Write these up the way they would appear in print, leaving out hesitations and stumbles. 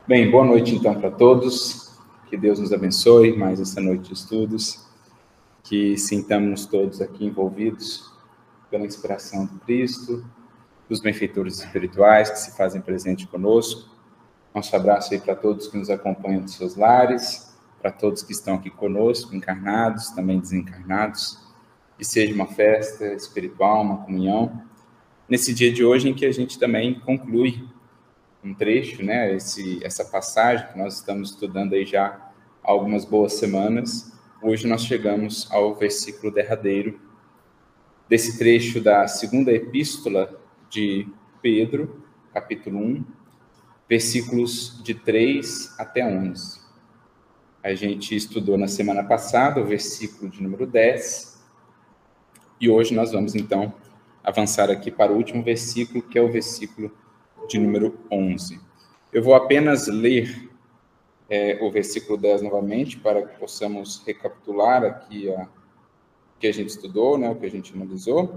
Bem, boa noite então para todos, que Deus nos abençoe mais essa noite de estudos, que sintamos todos aqui envolvidos pela inspiração do Cristo, dos benfeitores espirituais que se fazem presente conosco. Nosso abraço aí para todos que nos acompanham dos seus lares, para todos que estão aqui conosco, encarnados, também desencarnados, que seja uma festa espiritual, uma comunhão, nesse dia de hoje em que a gente também conclui um trecho, né, essa passagem que nós estamos estudando aí já há algumas boas semanas. Hoje nós chegamos ao versículo derradeiro desse trecho da segunda epístola de Pedro, capítulo 1, versículos de 3 até 11. A gente estudou na semana passada o versículo de número 10, e hoje nós vamos então avançar aqui para o último versículo, que é o versículo de número 11. Eu vou apenas ler o versículo 10 novamente, para que possamos recapitular aqui o que a gente estudou, né, o que a gente analisou,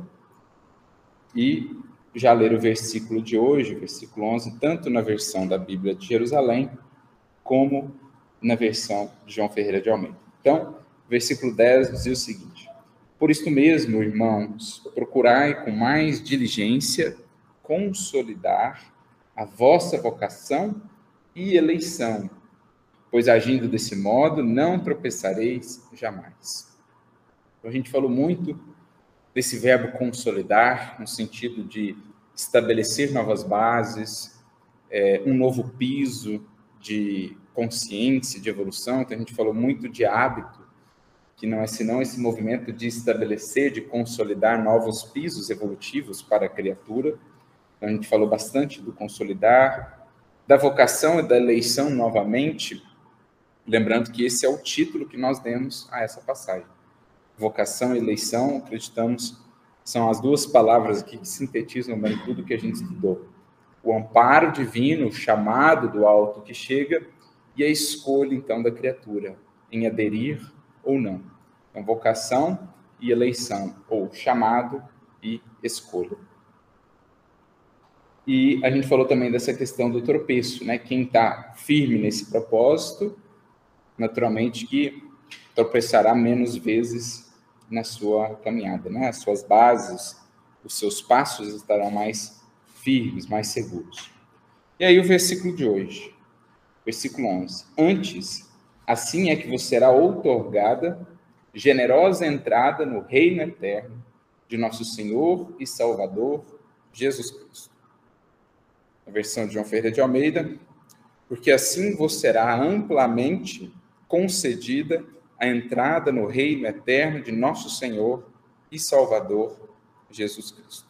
e já ler o versículo de hoje, o versículo 11, tanto na versão da Bíblia de Jerusalém, como na versão de João Ferreira de Almeida. Então, o versículo 10 diz o seguinte: por isto mesmo, irmãos, procurai com mais diligência consolidar a vossa vocação e eleição, pois agindo desse modo não tropeçareis jamais. Então, a gente falou muito desse verbo consolidar, no sentido de estabelecer novas bases, um novo piso de consciência, de evolução. Então, a gente falou muito de hábito, que não é senão esse movimento de estabelecer, de consolidar novos pisos evolutivos para a criatura. Então, a gente falou bastante do consolidar, da vocação e da eleição novamente, lembrando que esse é o título que nós demos a essa passagem. Vocação e eleição, acreditamos, são as duas palavras aqui que sintetizam bem tudo que a gente estudou. O amparo divino, o chamado do alto que chega, e a escolha, então, da criatura, em aderir ou não. Então, vocação e eleição, ou chamado e escolha. E a gente falou também dessa questão do tropeço, né? Quem está firme nesse propósito, naturalmente que tropeçará menos vezes na sua caminhada, né? As suas bases, os seus passos estarão mais firmes, mais seguros. E aí o versículo de hoje, versículo 11. Antes, assim é que vos será outorgada generosa entrada no reino eterno de nosso Senhor e Salvador, Jesus Cristo. A versão de João Ferreira de Almeida: porque assim vos será amplamente concedida a entrada no reino eterno de nosso Senhor e Salvador, Jesus Cristo.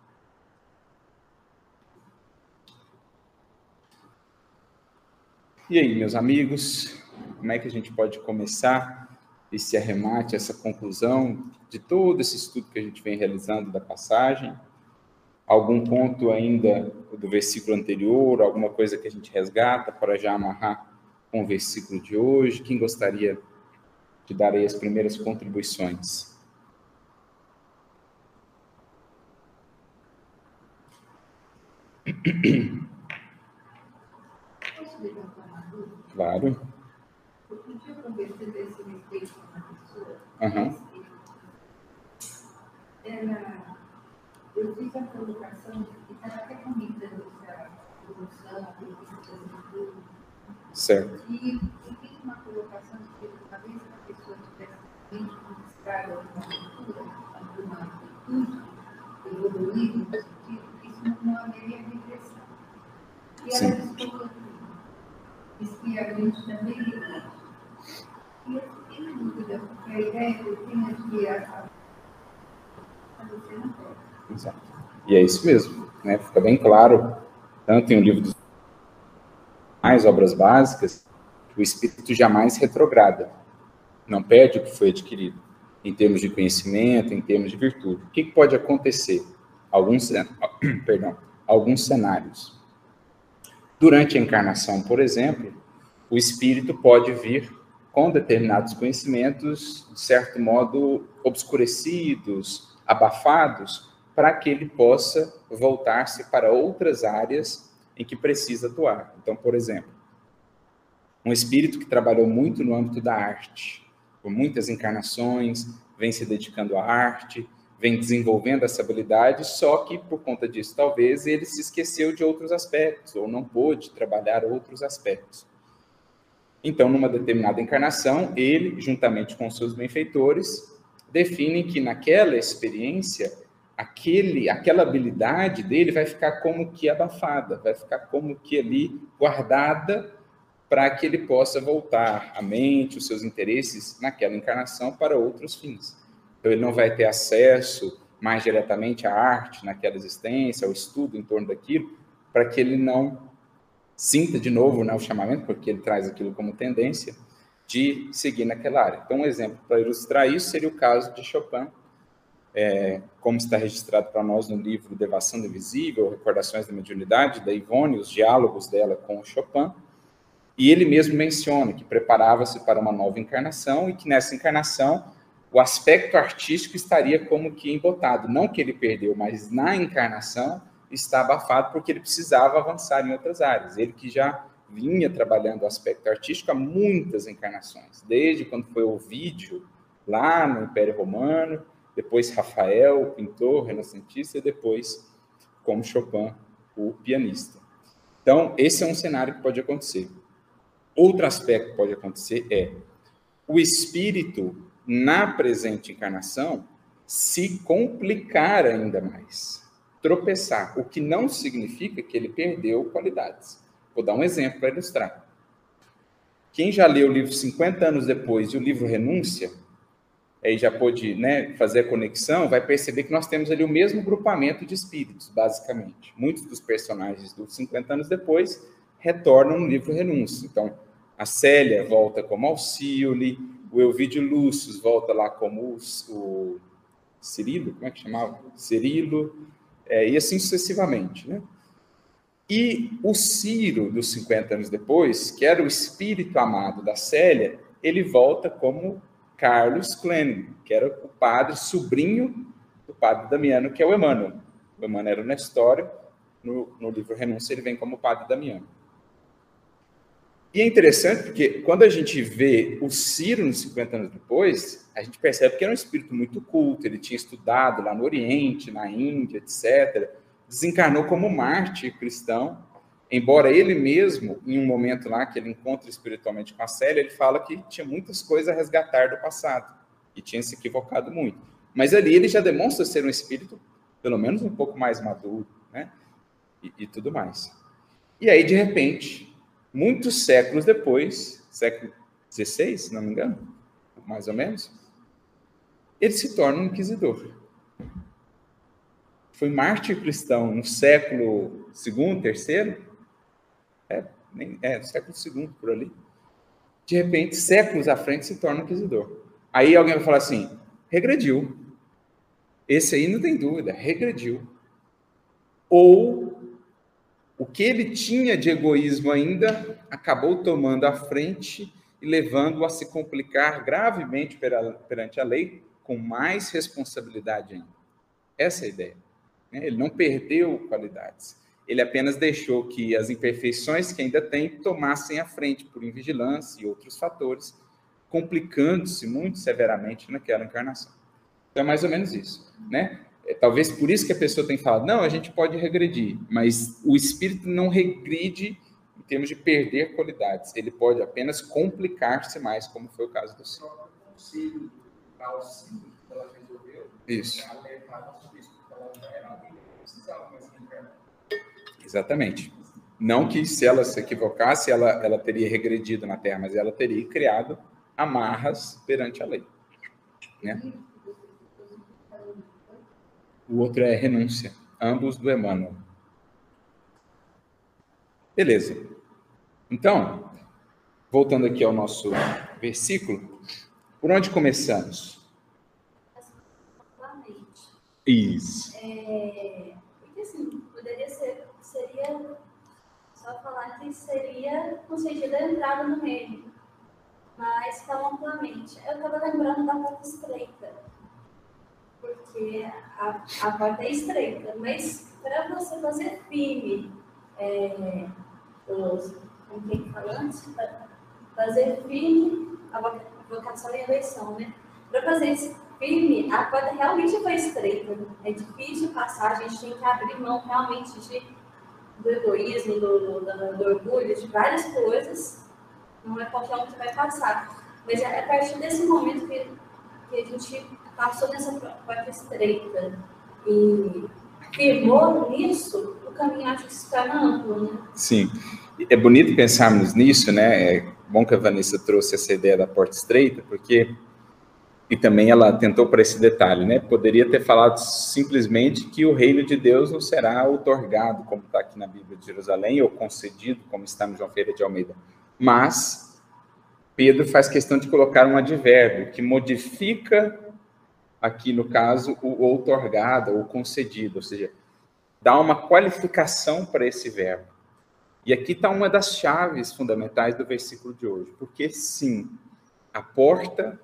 E aí, meus amigos, como é que a gente pode começar esse arremate, essa conclusão de todo esse estudo que a gente vem realizando da passagem? Algum ponto ainda do versículo anterior, alguma coisa que a gente resgata para já amarrar com o versículo de hoje? Quem gostaria de dar aí as primeiras contribuições? Claro. Outro dia eu conversei desse respeito com uma pessoa. Eu fiz a colocação e estava até comentando essa evolução, a preguiça do futuro. Certo. E fiz uma colocação de que talvez a pessoa tivesse realmente conquistado alguma cultura, alguma virtude, evoluído no sentido, isso não haveria regressão. E ela respondeu diz que a gente também regressa. E eu fiquei na dúvida, porque a ideia que eu tenho é que você não pode. Exato. E é isso mesmo, né? Fica bem claro, tanto em um livro dos mais obras básicas, que o espírito jamais retrograda, não perde o que foi adquirido, em termos de conhecimento, em termos de virtude. O que pode acontecer? Alguns cenários. Durante a encarnação, por exemplo, o espírito pode vir com determinados conhecimentos, de certo modo, obscurecidos, abafados, para que ele possa voltar-se para outras áreas em que precisa atuar. Então, por exemplo, Um espírito que trabalhou muito no âmbito da arte, por muitas encarnações, vem se dedicando à arte, vem desenvolvendo essa habilidade, só que por conta disso, talvez, ele se esqueceu de outros aspectos, ou não pôde trabalhar outros aspectos. Então, numa determinada encarnação, ele, juntamente com seus benfeitores, definem que naquela experiência, aquela habilidade dele vai ficar como que abafada, vai ficar como que ali guardada para que ele possa voltar a mente, os seus interesses naquela encarnação para outros fins. Então, ele não vai ter acesso mais diretamente à arte naquela existência, ao estudo em torno daquilo, para que ele não sinta de novo, né, o chamamento, porque ele traz aquilo como tendência, de seguir naquela área. Então, um exemplo para ilustrar isso seria o caso de Chopin, como está registrado para nós no livro Devassando Invisível, Recordações da Mediunidade, da Ivone, os diálogos dela com o Chopin, e ele mesmo menciona que preparava-se para uma nova encarnação e que nessa encarnação o aspecto artístico estaria como que embotado, não que ele perdeu, mas na encarnação está abafado porque ele precisava avançar em outras áreas. Ele que já vinha trabalhando o aspecto artístico há muitas encarnações, desde quando foi Ovídio, lá no Império Romano, depois Rafael, o pintor renascentista, e depois, como Chopin, o pianista. Então, esse é um cenário que pode acontecer. Outro aspecto que pode acontecer é o espírito, na presente encarnação, se complicar ainda mais, tropeçar, o que não significa que ele perdeu qualidades. Vou dar um exemplo para ilustrar. Quem já leu o livro 50 anos depois e o livro Renúncia, aí já pôde, né, fazer a conexão, vai perceber que nós temos ali o mesmo grupamento de espíritos, basicamente. Muitos dos personagens dos 50 anos depois retornam no livro Renúncia. Então, a Célia volta como Alcíone, o Elvídio Lúcio volta lá como o Cirilo, como é que chamava? Cirilo, e assim sucessivamente, né? E o Ciro, dos 50 anos depois, que era o espírito amado da Célia, ele volta como Carlos Clene, que era o padre sobrinho do padre Damiano, que é o Emmanuel. O Emmanuel era o Nestório, no livro Renúncia ele vem como padre Damiano. E é interessante porque quando a gente vê o Ciro nos 50 anos depois, a gente percebe que era um espírito muito culto, ele tinha estudado lá no Oriente, na Índia, etc., desencarnou como mártir cristão, embora ele mesmo, em um momento lá que ele encontra espiritualmente com a Célia, ele fala que tinha muitas coisas a resgatar do passado, e tinha se equivocado muito. Mas ali ele já demonstra ser um espírito, pelo menos um pouco mais maduro, né? E tudo mais. E aí, de repente, muitos séculos depois, século XVI, se não me engano, mais ou menos, ele se torna um inquisidor. Foi mártir cristão no século II, III, no século II, por ali. De repente, séculos à frente, se torna um inquisidor. Aí alguém vai falar assim, regrediu. Esse aí não tem dúvida, regrediu. Ou o que ele tinha de egoísmo ainda acabou tomando a frente e levando-o a se complicar gravemente perante a lei, com mais responsabilidade ainda. Essa é a ideia. Ele não perdeu qualidades. Ele apenas deixou que as imperfeições que ainda tem tomassem a frente por invigilância e outros fatores, complicando-se muito severamente naquela encarnação. Então é mais ou menos isso, né? Talvez por isso que a pessoa tem falado, não, a gente pode regredir, mas o espírito não regride em termos de perder qualidades. Ele pode apenas complicar-se mais, como foi o caso do Ciro. Isso. Exatamente. Não que se ela se equivocasse, ela teria regredido na Terra, mas ela teria criado amarras perante a lei. Né? O outro é Renúncia, ambos do Emmanuel. Beleza. Então, voltando aqui ao nosso versículo, por onde começamos? Isso. Porque assim, seria só falar que seria concedida a entrada no reino, mas fala amplamente. Eu estava lembrando da porta estreita, porque a porta é estreita, mas para você fazer firme, como quem fala antes, fazer firme a vocação e a eleição, né? Para fazer isso firme, a corda realmente foi estreita. É difícil passar, a gente tem que abrir mão realmente do egoísmo, do orgulho, de várias coisas. Não é qualquer um que vai passar. Mas é a partir desse momento que a gente passou nessa porta estreita e firmou nisso, o caminho acho que se torna amplo, né? Sim. É bonito pensarmos nisso, né? É bom que a Vanessa trouxe essa ideia da porta estreita, porque... E também ela atentou para esse detalhe, né? Poderia ter falado simplesmente que o reino de Deus não será outorgado, como está aqui na Bíblia de Jerusalém, ou concedido, como está no João Ferreira de Almeida. Mas Pedro faz questão de colocar um advérbio que modifica, aqui no caso, o outorgado, ou concedido, ou seja, dá uma qualificação para esse verbo. E aqui está uma das chaves fundamentais do versículo de hoje, porque sim, a porta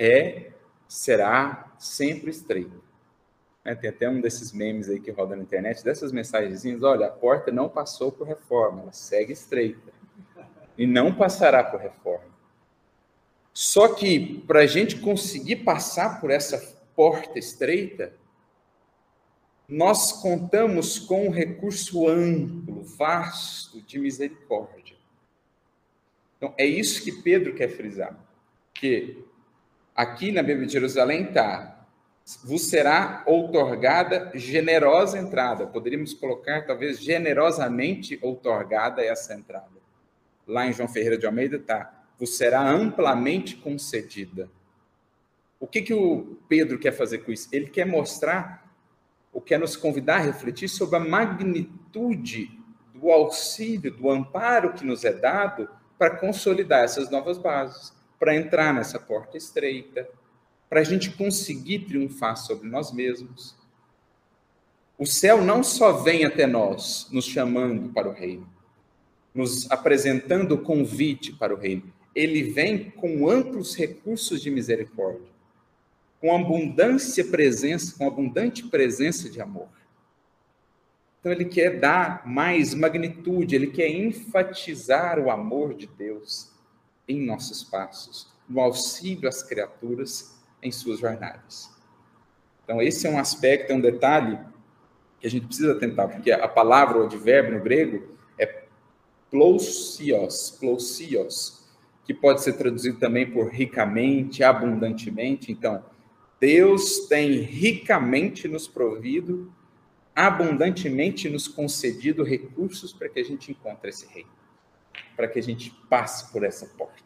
será sempre estreita. Tem até um desses memes aí que roda na internet, dessas mensagenzinhas, olha, a porta não passou por reforma, ela segue estreita. E não passará por reforma. Só que, para a gente conseguir passar por essa porta estreita, nós contamos com um recurso amplo, vasto, de misericórdia. Então, é isso que Pedro quer frisar. Que aqui na Bíblia de Jerusalém está, vos será outorgada generosa entrada. Poderíamos colocar, talvez, generosamente outorgada essa entrada. Lá em João Ferreira de Almeida está, vos será amplamente concedida. O que o Pedro quer fazer com isso? Ele quer mostrar, ou quer nos convidar a refletir sobre a magnitude do auxílio, do amparo que nos é dado para consolidar essas novas bases, para entrar nessa porta estreita, para a gente conseguir triunfar sobre nós mesmos. O céu não só vem até nós, nos chamando para o reino, nos apresentando o convite para o reino. Ele vem com amplos recursos de misericórdia, com abundante presença de amor. Então ele quer dar mais magnitude, ele quer enfatizar o amor de Deus em nossos passos, no auxílio às criaturas em suas jornadas. Então esse é um aspecto, é um detalhe que a gente precisa atentar, porque a palavra, o advérbio no grego, é plousios, que pode ser traduzido também por ricamente, abundantemente. Então, Deus tem ricamente nos provido, abundantemente nos concedido recursos para que a gente encontre esse reino, para que a gente passe por essa porta.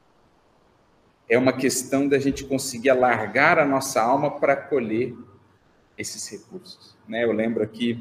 É uma questão da gente conseguir alargar a nossa alma para acolher esses recursos. Eu lembro aqui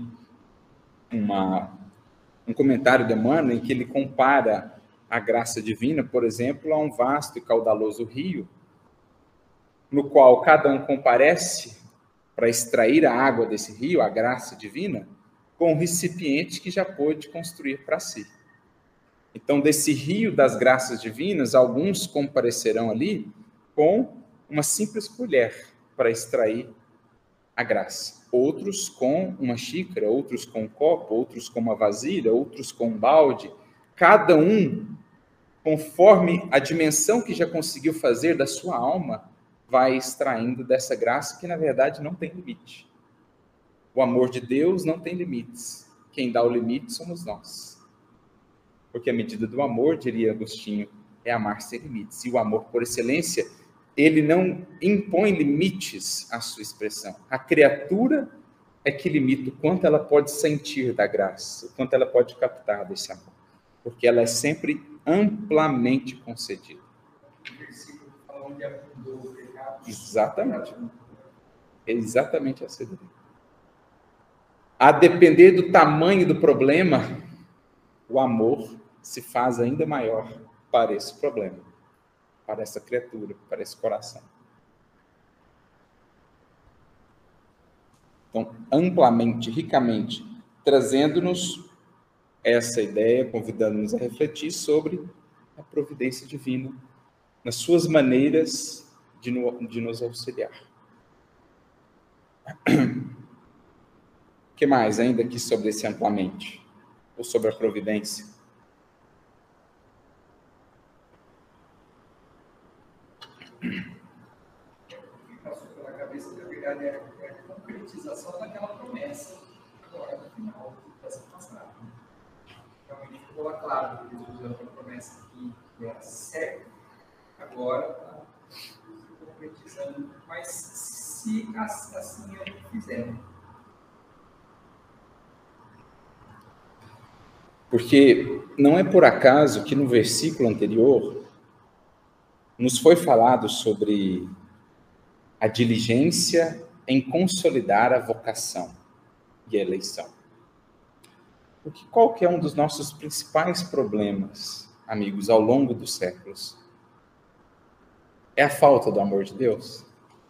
um comentário de Emmanuel em que ele compara a graça divina, por exemplo, a um vasto e caudaloso rio, no qual cada um comparece para extrair a água desse rio, a graça divina, com um recipiente que já pôde construir para si. Então, desse rio das graças divinas, alguns comparecerão ali com uma simples colher para extrair a graça. Outros com uma xícara, outros com um copo, outros com uma vasilha, outros com um balde. Cada um, conforme a dimensão que já conseguiu fazer da sua alma, vai extraindo dessa graça que, na verdade, não tem limite. O amor de Deus não tem limites. Quem dá o limite somos nós. Porque a medida do amor, diria Agostinho, é amar sem limites. E o amor, por excelência, ele não impõe limites à sua expressão. A criatura é que limita o quanto ela pode sentir da graça, o quanto ela pode captar desse amor. Porque ela é sempre amplamente concedida. Exatamente. Exatamente essa ideia. A depender do tamanho do problema, o amor se faz ainda maior para esse problema, para essa criatura, para esse coração. Então, amplamente, ricamente, trazendo-nos essa ideia, convidando-nos a refletir sobre a providência divina, nas suas maneiras de nos auxiliar. O que mais ainda aqui sobre esse amplamente? Ou sobre a providência? O que passou pela cabeça, na verdade, é a concretização daquela promessa agora no final dessa passagem. Realmente ficou lá claro que Jesus era uma promessa que era certa, agora está se concretizando, mas se assim a gente fizer. Porque não é por acaso que no versículo anterior nos foi falado sobre a diligência em consolidar a vocação e a eleição. Porque qual que é um dos nossos principais problemas, amigos, ao longo dos séculos? É a falta do amor de Deus?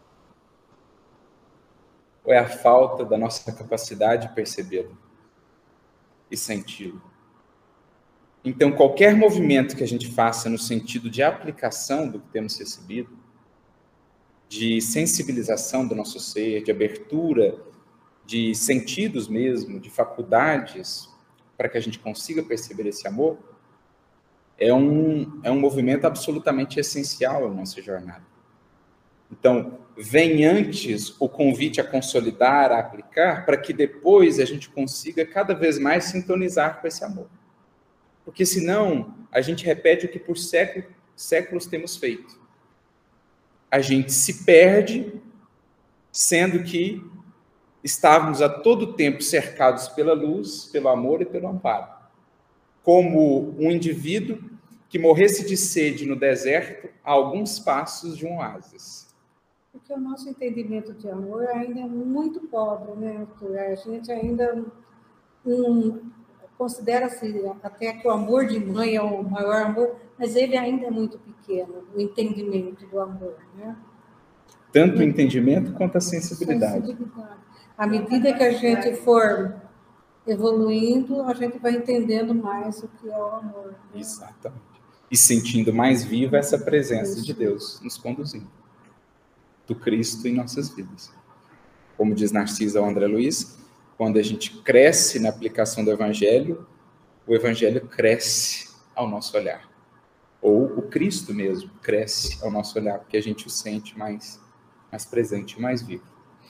Ou é a falta da nossa capacidade de percebê-lo e senti-lo? Então, qualquer movimento que a gente faça no sentido de aplicação do que temos recebido, de sensibilização do nosso ser, de abertura de sentidos mesmo, de faculdades, para que a gente consiga perceber esse amor, é um movimento absolutamente essencial à nossa jornada. Então, vem antes o convite a consolidar, a aplicar, para que depois a gente consiga cada vez mais sintonizar com esse amor. Porque senão, a gente repete o que por séculos temos feito. A gente se perde, sendo que estávamos a todo tempo cercados pela luz, pelo amor e pelo amparo. Como um indivíduo que morresse de sede no deserto a alguns passos de um oásis. Porque o nosso entendimento de amor ainda é muito pobre, né, Arthur? A gente ainda considera-se até que o amor de mãe é o maior amor, mas ele ainda é muito pequeno, o entendimento do amor, né? Tanto o entendimento quanto a sensibilidade. À medida que a gente for evoluindo, a gente vai entendendo mais o que é o amor. Né? Exatamente. E sentindo mais viva essa presença de Deus nos conduzindo. Do Cristo em nossas vidas. Como diz Narcisa ao André Luiz, quando a gente cresce na aplicação do Evangelho, o Evangelho cresce ao nosso olhar. Ou o Cristo mesmo cresce ao nosso olhar, porque a gente o sente mais presente, mais vivo.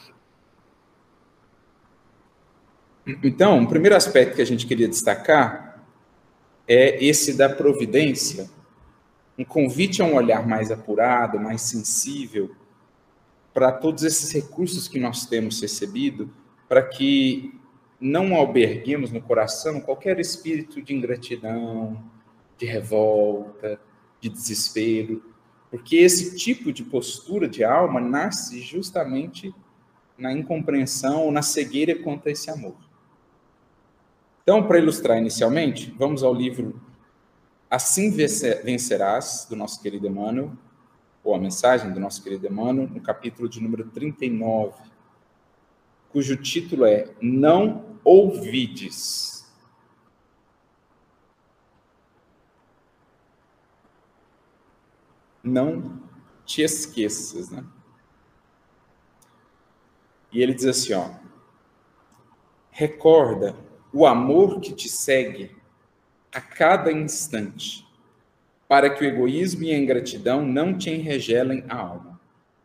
Então, o primeiro aspecto que a gente queria destacar é esse da providência, um convite a um olhar mais apurado, mais sensível, para todos esses recursos que nós temos recebido, para que não alberguemos no coração qualquer espírito de ingratidão, de revolta, de desespero, porque esse tipo de postura de alma nasce justamente na incompreensão ou na cegueira quanto a esse amor. Então, para ilustrar inicialmente, vamos ao livro Assim Vencerás, do nosso querido Emmanuel, ou a mensagem do nosso querido Emmanuel, no capítulo de número 39, cujo título é Não Ouvides. Não te esqueças, né? E ele diz assim, ó, recorda o amor que te segue a cada instante, para que o egoísmo e a ingratidão não te enregelem a alma.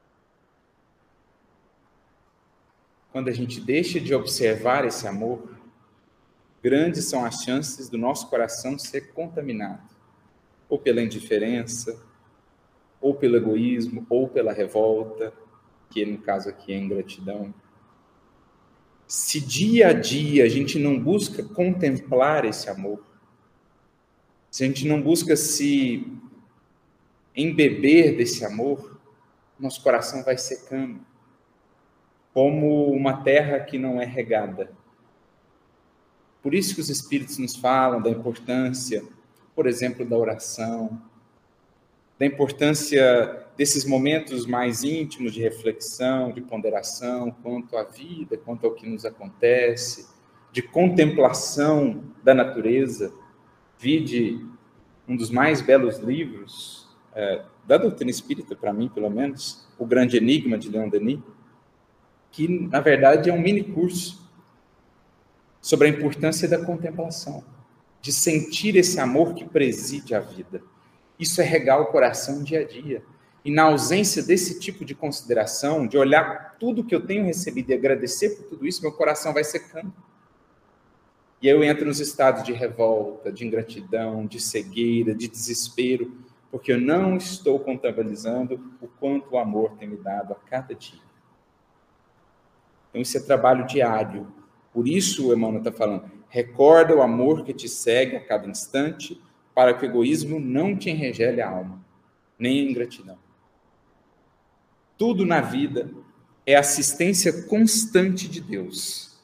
Quando a gente deixa de observar esse amor, grandes são as chances do nosso coração ser contaminado, ou pela indiferença, ou pelo egoísmo, ou pela revolta, que no caso aqui é ingratidão. Se dia a dia a gente não busca contemplar esse amor, se a gente não busca se embeber desse amor, nosso coração vai secando, como uma terra que não é regada. Por isso que os Espíritos nos falam da importância, por exemplo, da oração, da importância desses momentos mais íntimos de reflexão, de ponderação, quanto à vida, quanto ao que nos acontece, de contemplação da natureza. Vide um dos mais belos livros da doutrina espírita, para mim, pelo menos, O Grande Enigma, de Leon Denis, que, na verdade, é um mini-curso sobre a importância da contemplação, de sentir esse amor que preside a vida. Isso é regar o coração dia a dia. E na ausência desse tipo de consideração, de olhar tudo que eu tenho recebido e agradecer por tudo isso, meu coração vai secando. E aí eu entro nos estados de revolta, de ingratidão, de cegueira, de desespero, porque eu não estou contabilizando o quanto o amor tem me dado a cada dia. Então isso é trabalho diário. Por isso o Emmanuel está falando, recorda o amor que te segue a cada instante, para que o egoísmo não te enregele a alma, nem a ingratidão. Tudo na vida é assistência constante de Deus.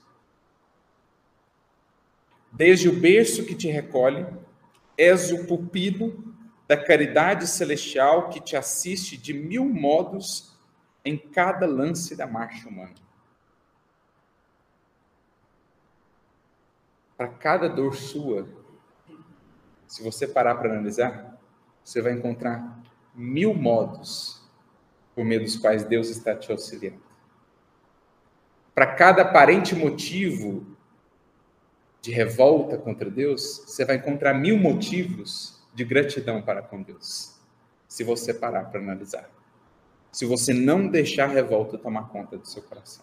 Desde o berço que te recolhe, és o pupilo da caridade celestial que te assiste de 1000 modos em cada lance da marcha humana. Para cada dor sua, se você parar para analisar, você vai encontrar 1000 modos por meio dos quais Deus está te auxiliando. Para cada aparente motivo de revolta contra Deus, você vai encontrar 1000 motivos de gratidão para com Deus, se você parar para analisar. Se você não deixar a revolta tomar conta do seu coração.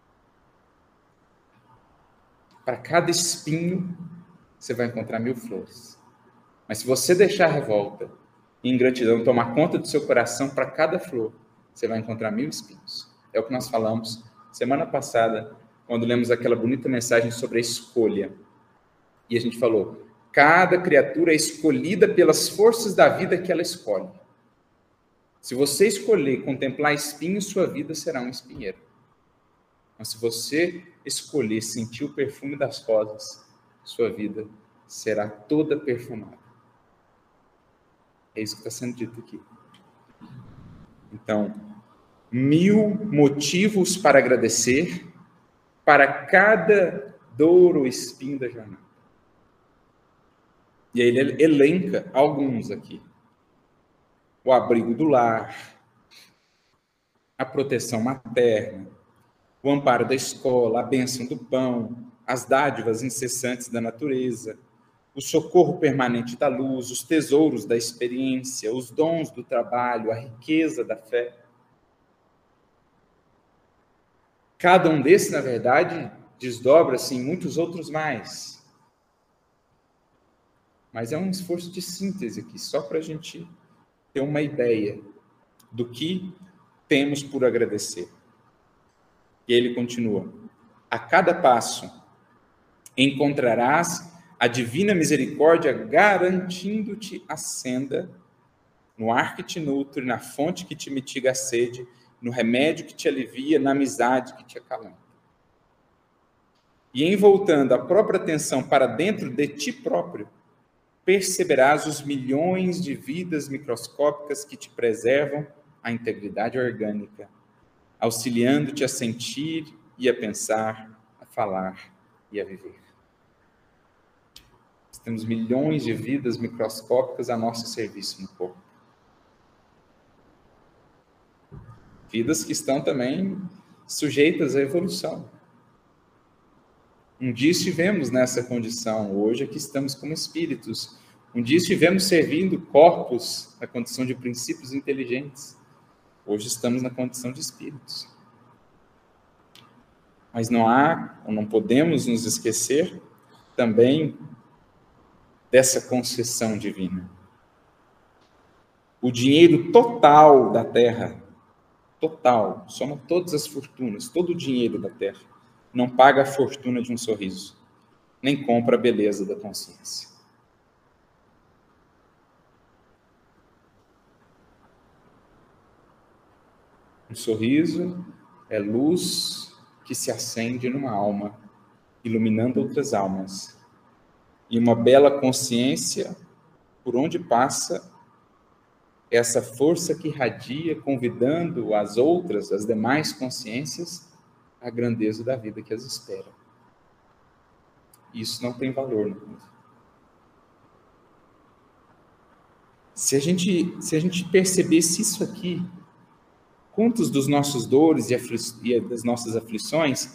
Para cada espinho, você vai encontrar 1000 flores. Mas se você deixar a revolta e ingratidão tomar conta do seu coração, para cada flor, você vai encontrar 1000 espinhos. É o que nós falamos semana passada, quando lemos aquela bonita mensagem sobre a escolha. E a gente falou, cada criatura é escolhida pelas forças da vida que ela escolhe. Se você escolher contemplar espinhos, sua vida será um espinheiro. Mas se você escolher sentir o perfume das rosas, sua vida será toda perfumada. É isso que está sendo dito aqui. Então, 1000 motivos para agradecer para cada dor ou espinho da jornada. E aí ele elenca alguns aqui. O abrigo do lar, a proteção materna, o amparo da escola, a bênção do pão, as dádivas incessantes da natureza, o socorro permanente da luz, os tesouros da experiência, os dons do trabalho, a riqueza da fé. Cada um desses, na verdade, desdobra-se em muitos outros mais. Mas é um esforço de síntese aqui, só para a gente ter uma ideia do que temos por agradecer. E ele continua, a cada passo encontrarás a divina misericórdia garantindo-te a senda no ar que te nutre, na fonte que te mitiga a sede, no remédio que te alivia, na amizade que te acalenta. E em voltando a própria atenção para dentro de ti próprio, perceberás os milhões de vidas microscópicas que te preservam a integridade orgânica, auxiliando-te a sentir e a pensar, a falar e a viver. Nós temos milhões de vidas microscópicas a nosso serviço no corpo. Vidas que estão também sujeitas à evolução. Um dia estivemos nessa condição, hoje aqui estamos como espíritos. Um dia estivemos servindo corpos na condição de princípios inteligentes. Hoje estamos na condição de espíritos. Mas não podemos nos esquecer também dessa concessão divina. O dinheiro total da terra, total, soma todas as fortunas, todo o dinheiro da terra, não paga a fortuna de um sorriso, nem compra a beleza da consciência. Um sorriso é luz que se acende numa alma, iluminando outras almas. E uma bela consciência, por onde passa, essa força que irradia, convidando as outras, as demais consciências, à grandeza da vida que as espera. Isso não tem valor no mundo. Se a gente percebesse isso aqui, quantos dos nossos dores e das nossas aflições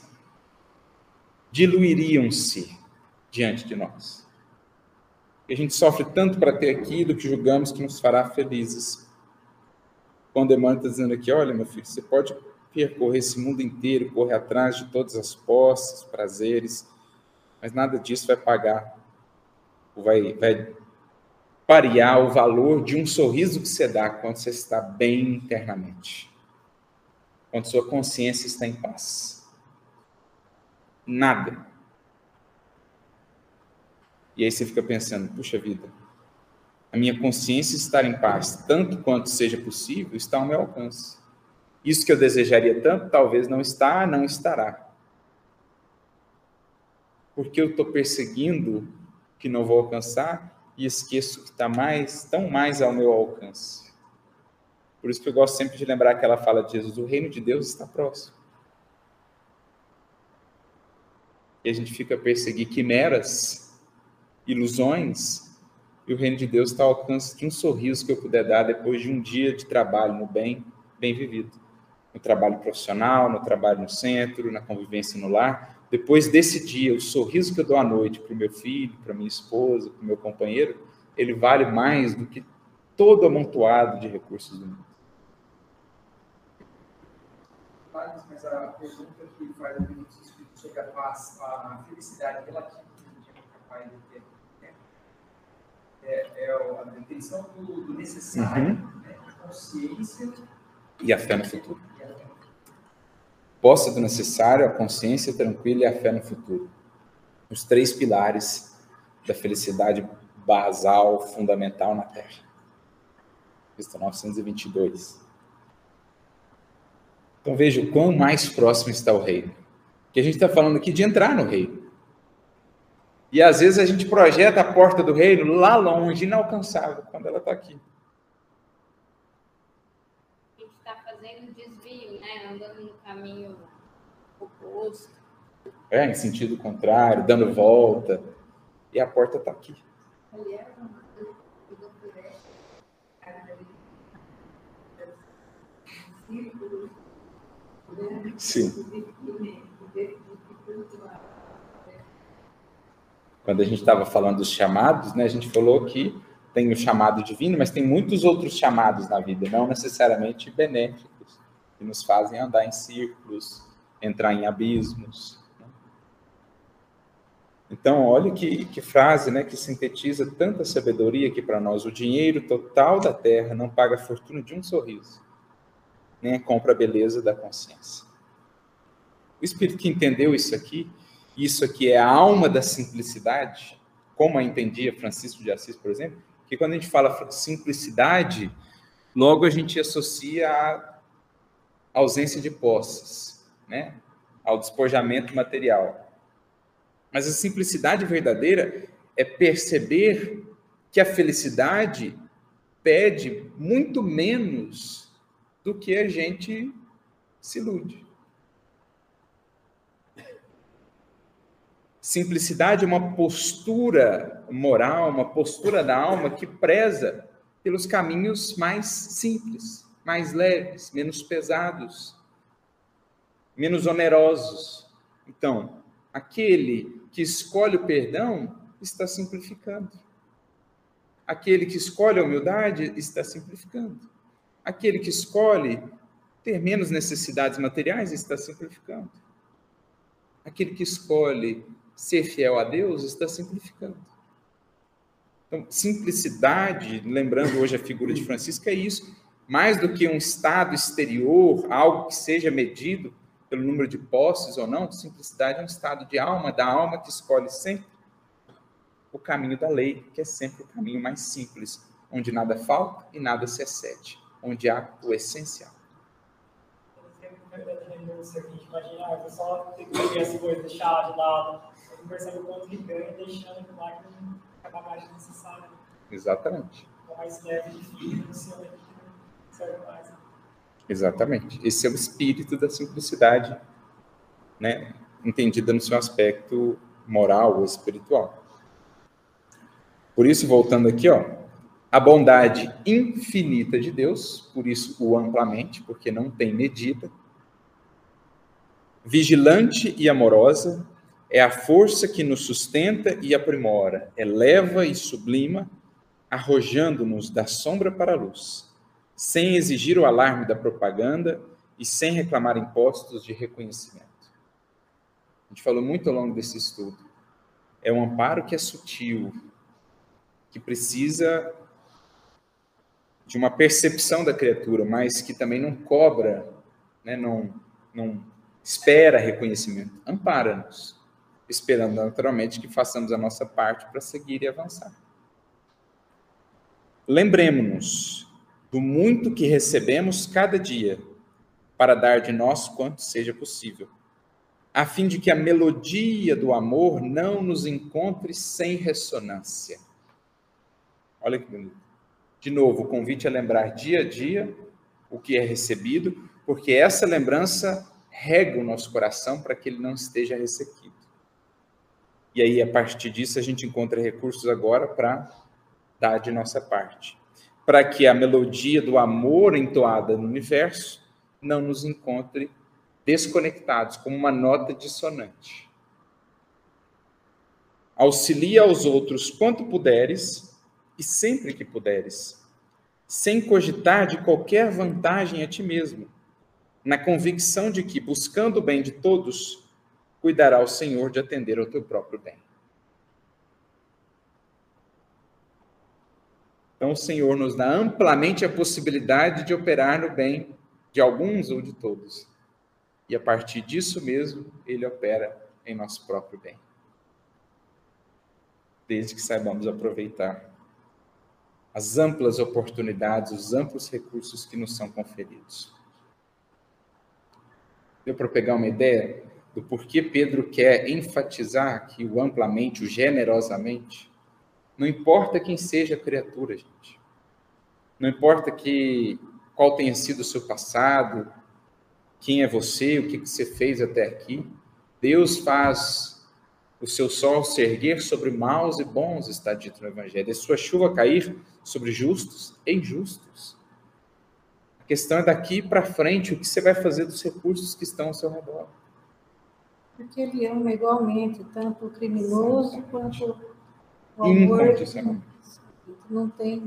diluiriam-se diante de nós? E a gente sofre tanto para ter aquilo que julgamos que nos fará felizes. quando Emmanuel está dizendo aqui, olha, meu filho, você pode percorrer esse mundo inteiro, correr atrás de todas as posses, prazeres, mas nada disso vai pagar, vai parear o valor de um sorriso que você dá quando você está bem internamente, quando sua consciência está em paz. Nada. E aí você fica pensando, puxa vida, a minha consciência estar em paz, tanto quanto seja possível, está ao meu alcance. Isso que eu desejaria tanto, talvez não está, não estará. Porque eu estou perseguindo que não vou alcançar e esqueço que está tão mais ao meu alcance. Por isso que eu gosto sempre de lembrar aquela fala de Jesus, o reino de Deus está próximo. E a gente fica a perseguir quimeras, ilusões, e o reino de Deus está ao alcance de um sorriso que eu puder dar depois de um dia de trabalho no bem vivido. No trabalho profissional, no trabalho no centro, na convivência no lar. Depois desse dia, o sorriso que eu dou à noite para o meu filho, para minha esposa, para o meu companheiro, ele vale mais do que todo amontoado de recursos do mundo. Mas a pergunta que faz a Benedito sobre a paz, a felicidade relativa que a gente é capaz de ter, é a detenção do necessário, né? A consciência e a fé no futuro. Posse do necessário, a consciência tranquila e a fé no futuro. Os 3 pilares da felicidade basal, fundamental na Terra. Questão 922. Então veja o quão mais próximo está o reino. Que a gente está falando aqui de entrar no reino. E às vezes a gente projeta a porta do reino lá longe, inalcançável, quando ela está aqui. A gente está fazendo desvio, né? Andando no caminho oposto. Em sentido contrário, dando volta. E a porta está aqui. Aliás, sim. Quando a gente estava falando dos chamados, né, a gente falou que tem o chamado divino, mas tem muitos outros chamados na vida, não necessariamente benéficos, que nos fazem andar em círculos, entrar em abismos. Então, olha que frase, né, que sintetiza tanta sabedoria aqui para nós. O dinheiro total da terra não paga a fortuna de um sorriso, nem compra a beleza da consciência. O Espírito que entendeu isso aqui é a alma da simplicidade, como a entendia Francisco de Assis, por exemplo, que quando a gente fala simplicidade, logo a gente associa a ausência de posses, né, ao despojamento material. Mas a simplicidade verdadeira é perceber que a felicidade pede muito menos do que a gente se ilude. Simplicidade é uma postura moral, uma postura da alma que preza pelos caminhos mais simples, mais leves, menos pesados, menos onerosos. Então, aquele que escolhe o perdão está simplificando. Aquele que escolhe a humildade está simplificando. Aquele que escolhe ter menos necessidades materiais está simplificando. Aquele que escolhe ser fiel a Deus está simplificando. Então, simplicidade, lembrando hoje a figura de Francisco, é isso. Mais do que um estado exterior, algo que seja medido pelo número de posses ou não, simplicidade é um estado de alma, da alma que escolhe sempre o caminho da lei, que é sempre o caminho mais simples, onde nada falta e nada se excede, onde há o essencial. A gente imagina, eu só ter que ver as coisas, deixar de lado, a gente percebe o quanto que ganha, deixando de lado que não acaba mais necessário. Exatamente. Com mais leve de filho, no seu que serve mais. Exatamente. Esse é o espírito da simplicidade, né? Entendida no seu aspecto moral ou espiritual. Por isso, voltando aqui, a bondade infinita de Deus, por isso o amplamente, porque não tem medida, vigilante e amorosa, é a força que nos sustenta e aprimora, eleva e sublima, arrojando-nos da sombra para a luz, sem exigir o alarme da propaganda e sem reclamar impostos de reconhecimento. A gente falou muito ao longo desse estudo. É um amparo que é sutil, que precisa de uma percepção da criatura, mas que também não cobra, né, não espera reconhecimento. Ampara-nos, esperando naturalmente que façamos a nossa parte para seguir e avançar. Lembremos-nos do muito que recebemos cada dia, para dar de nós quanto seja possível, a fim de que a melodia do amor não nos encontre sem ressonância. Olha que bonito. De novo, o convite a lembrar dia a dia o que é recebido, porque essa lembrança rega o nosso coração para que ele não esteja ressequido. E aí, a partir disso, a gente encontra recursos agora para dar de nossa parte, para que a melodia do amor entoada no universo não nos encontre desconectados, como uma nota dissonante. Auxilia aos outros quanto puderes e sempre que puderes, sem cogitar de qualquer vantagem a ti mesmo, na convicção de que, buscando o bem de todos, cuidará o Senhor de atender ao teu próprio bem. Então, o Senhor nos dá amplamente a possibilidade de operar no bem de alguns ou de todos. E a partir disso mesmo, Ele opera em nosso próprio bem. Desde que saibamos aproveitar as amplas oportunidades, os amplos recursos que nos são conferidos. Deu para pegar uma ideia do porquê Pedro quer enfatizar aqui o amplamente, o generosamente? Não importa quem seja a criatura, gente. Não importa qual tenha sido o seu passado, quem é você, o que você fez até aqui. Deus faz o seu sol se erguer sobre maus e bons, está dito no Evangelho, e sua chuva cair sobre justos e injustos. A questão é daqui para frente, o que você vai fazer dos recursos que estão ao seu redor. Porque ele ama igualmente, tanto o criminoso quanto o amor. Não tem.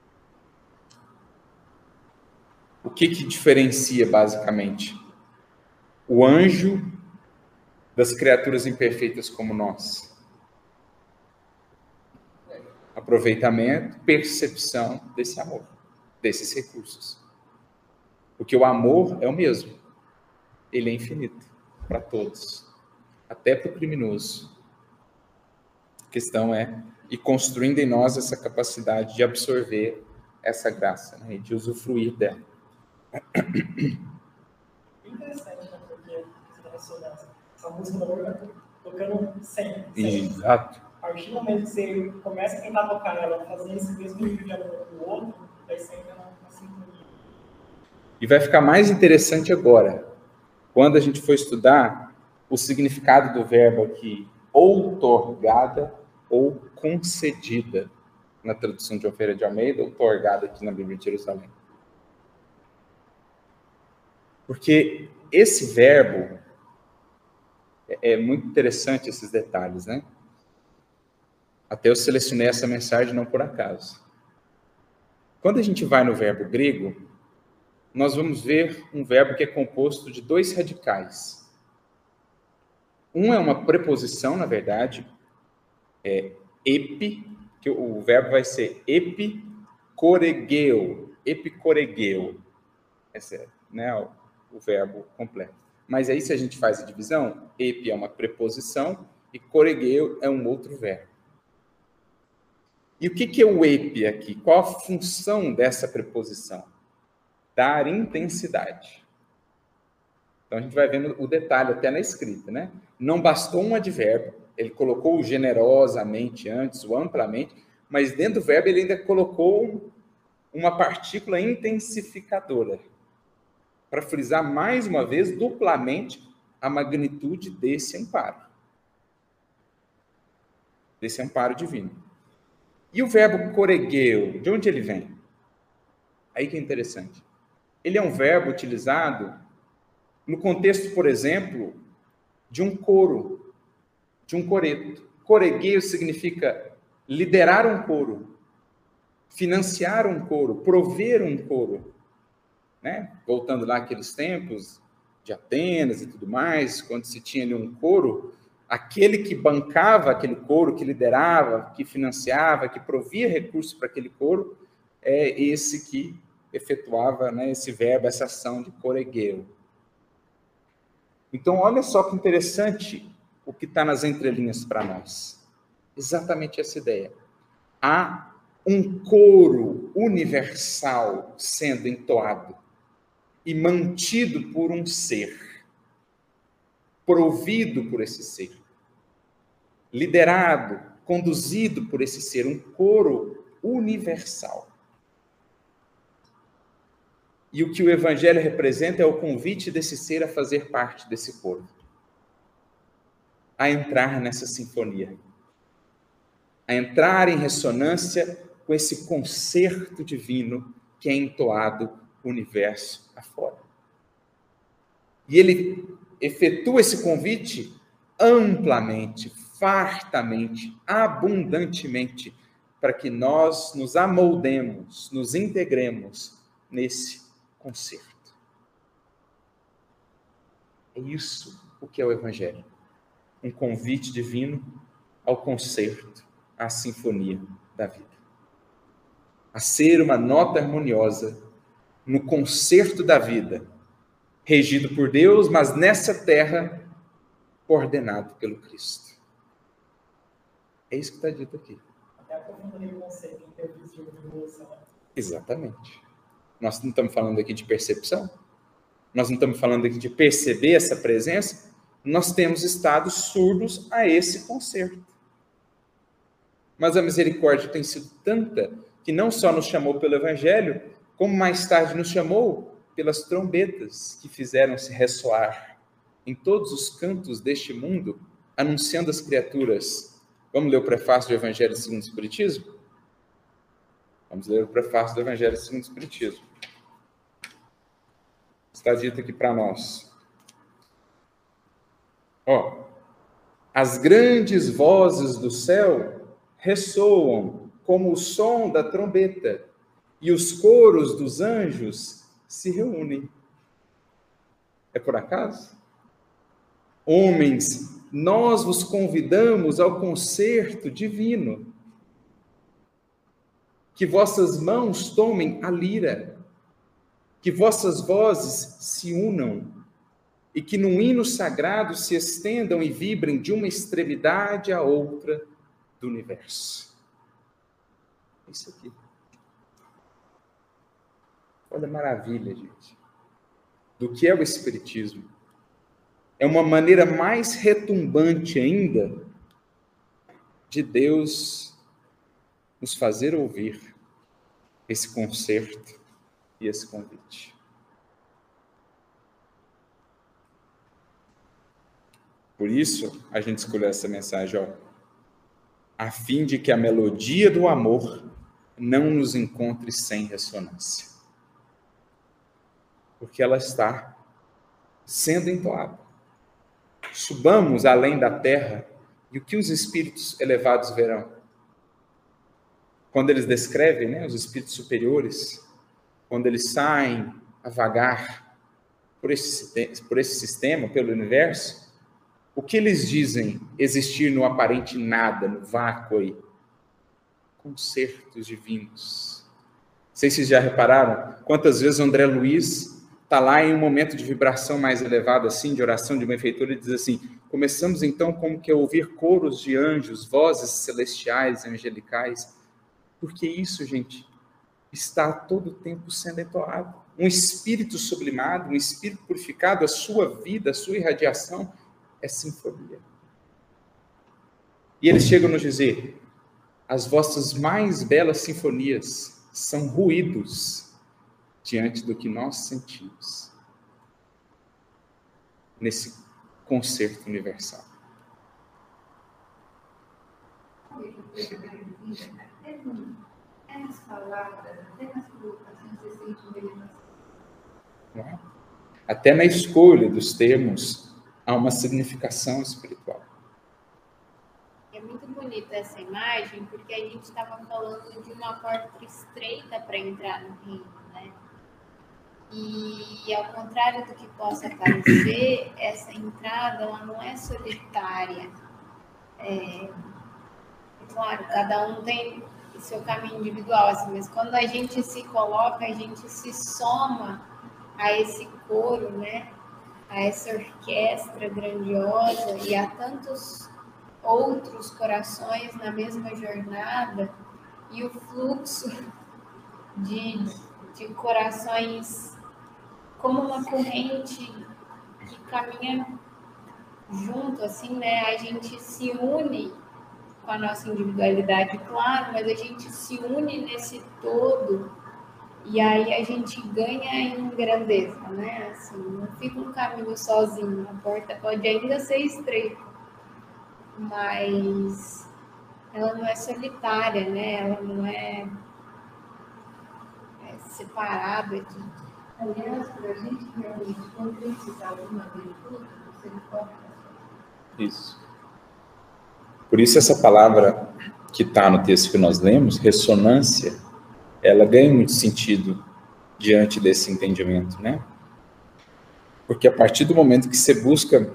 O que diferencia, basicamente, o anjo das criaturas imperfeitas como nós? Aproveitamento, percepção desse amor, desses recursos. Porque o amor é o mesmo. Ele é infinito para todos, até para o criminoso. A questão é ir construindo em nós essa capacidade de absorver essa graça, né, e de usufruir dela. Interessante, né? Porque essa ressonância, essa música da Lorena tocando sempre. Exato. A partir do momento que você começa a tentar tocar ela, fazer esse mesmo nível de amor do outro, vai ser uma sintonia. E vai ficar mais interessante agora, quando a gente for estudar o significado do verbo aqui, outorgada ou concedida, na tradução de Alfeira de Almeida, outorgada aqui na Bíblia de Jerusalém. Porque esse verbo, é muito interessante esses detalhes, né? Até eu selecionei essa mensagem não por acaso. Quando a gente vai no verbo grego, nós vamos ver um verbo que é composto de dois radicais. Um é uma preposição, na verdade, epi, que o verbo vai ser epicoregeu. Epicoregeu. Esse é, né, o verbo completo. Mas aí, se a gente faz a divisão, epi é uma preposição e coregeu é um outro verbo. E o que é o epi aqui? Qual a função dessa preposição? Dar intensidade. Então, a gente vai vendo o detalhe até na escrita, né? Não bastou um advérbio, ele colocou o generosamente antes, o amplamente, mas dentro do verbo ele ainda colocou uma partícula intensificadora, para frisar mais uma vez, duplamente, a magnitude desse amparo. Desse amparo divino. E o verbo coregeu, de onde ele vem? Aí que é interessante. Ele é um verbo utilizado no contexto, por exemplo, de um coro, de um coreto. Coregueio significa liderar um coro. financiar um coro, prover um coro, né? Voltando lá àqueles tempos de Atenas e tudo mais, quando se tinha ali um coro, aquele que bancava aquele coro, que liderava, que financiava, que provia recursos para aquele coro, é esse que efetuava, né, esse verbo, essa ação de coregueu. Então, olha só que interessante o que está nas entrelinhas para nós. Exatamente essa ideia. Há um coro universal sendo entoado e mantido por um ser, provido por esse ser, liderado, conduzido por esse ser, um coro universal. E o que o Evangelho representa é o convite desse ser a fazer parte desse coro, a entrar nessa sinfonia, a entrar em ressonância com esse concerto divino que é entoado o universo afora. E ele efetua esse convite amplamente, fartamente, abundantemente, para que nós nos amoldemos, nos integremos nesse concerto. É isso o que é o Evangelho. Um convite divino ao concerto, à sinfonia da vida. A ser uma nota harmoniosa no concerto da vida, regido por Deus, mas nessa terra, coordenado pelo Cristo. É isso que está dito aqui. Até aprofundaria o conceito em termos de evolução. Exatamente. Nós não estamos falando aqui de percepção? Nós não estamos falando aqui de perceber essa presença? Nós temos estado surdos a esse concerto. Mas a misericórdia tem sido tanta que não só nos chamou pelo Evangelho, como mais tarde nos chamou pelas trombetas que fizeram-se ressoar em todos os cantos deste mundo, anunciando às criaturas. Vamos ler o prefácio do Evangelho segundo o Espiritismo? Vamos ler o prefácio do Evangelho segundo o Espiritismo. Está dito aqui para nós. As grandes vozes do céu ressoam como o som da trombeta, e os coros dos anjos se reúnem. É por acaso? Homens, nós vos convidamos ao concerto divino. Que vossas mãos tomem a lira, que vossas vozes se unam, e que num hino sagrado se estendam e vibrem de uma extremidade à outra do universo. Isso aqui. Olha a maravilha, gente, do que é o Espiritismo. É uma maneira mais retumbante ainda de Deus nos fazer ouvir esse concerto e esse convite. Por isso, a gente escolheu essa mensagem, a fim de que a melodia do amor não nos encontre sem ressonância. Porque ela está sendo entoada. Subamos além da terra, e o que os espíritos elevados verão? Quando eles descrevem, né, os espíritos superiores, quando eles saem a vagar por esse sistema, pelo universo, o que eles dizem existir no aparente nada, no vácuo aí? Concertos divinos. Não sei se vocês já repararam quantas vezes o André Luiz está lá em um momento de vibração mais elevado, assim, de oração, de benfeitura, e diz assim: começamos então como que a ouvir coros de anjos, vozes celestiais, angelicais, porque isso, gente, está a todo tempo sendo entoado. Um espírito sublimado, um espírito purificado, a sua vida, a sua irradiação é sinfonia. E eles chegam a nos dizer: as vossas mais belas sinfonias são ruídos diante do que nós sentimos nesse concerto universal. Até nas palavras, até nas colocações, você sente uma elevação. Até na escolha dos termos há uma significação espiritual. E É muito bonita essa imagem, porque a gente estava falando de uma porta estreita para entrar no reino, né? E ao contrário do que possa parecer, essa entrada ela não é solitária. Claro, cada um tem o seu caminho individual, assim, mas quando a gente se coloca, a gente se soma a esse coro, né? A essa orquestra grandiosa e a tantos outros corações na mesma jornada, e o fluxo de corações como uma corrente que caminha junto, assim, né? A gente se une com a nossa individualidade, claro, mas a gente se une nesse todo e aí a gente ganha em grandeza, né? Assim, não fica um caminho sozinho, a porta pode ainda ser estreita, mas ela não é solitária, né? Ela não é separada de... Aliás, para a gente realmente concretizar alguma virtude, você pode. Isso. Por isso essa palavra que está no texto que nós lemos, ressonância, ela ganha muito sentido diante desse entendimento, né? Porque a partir do momento que você busca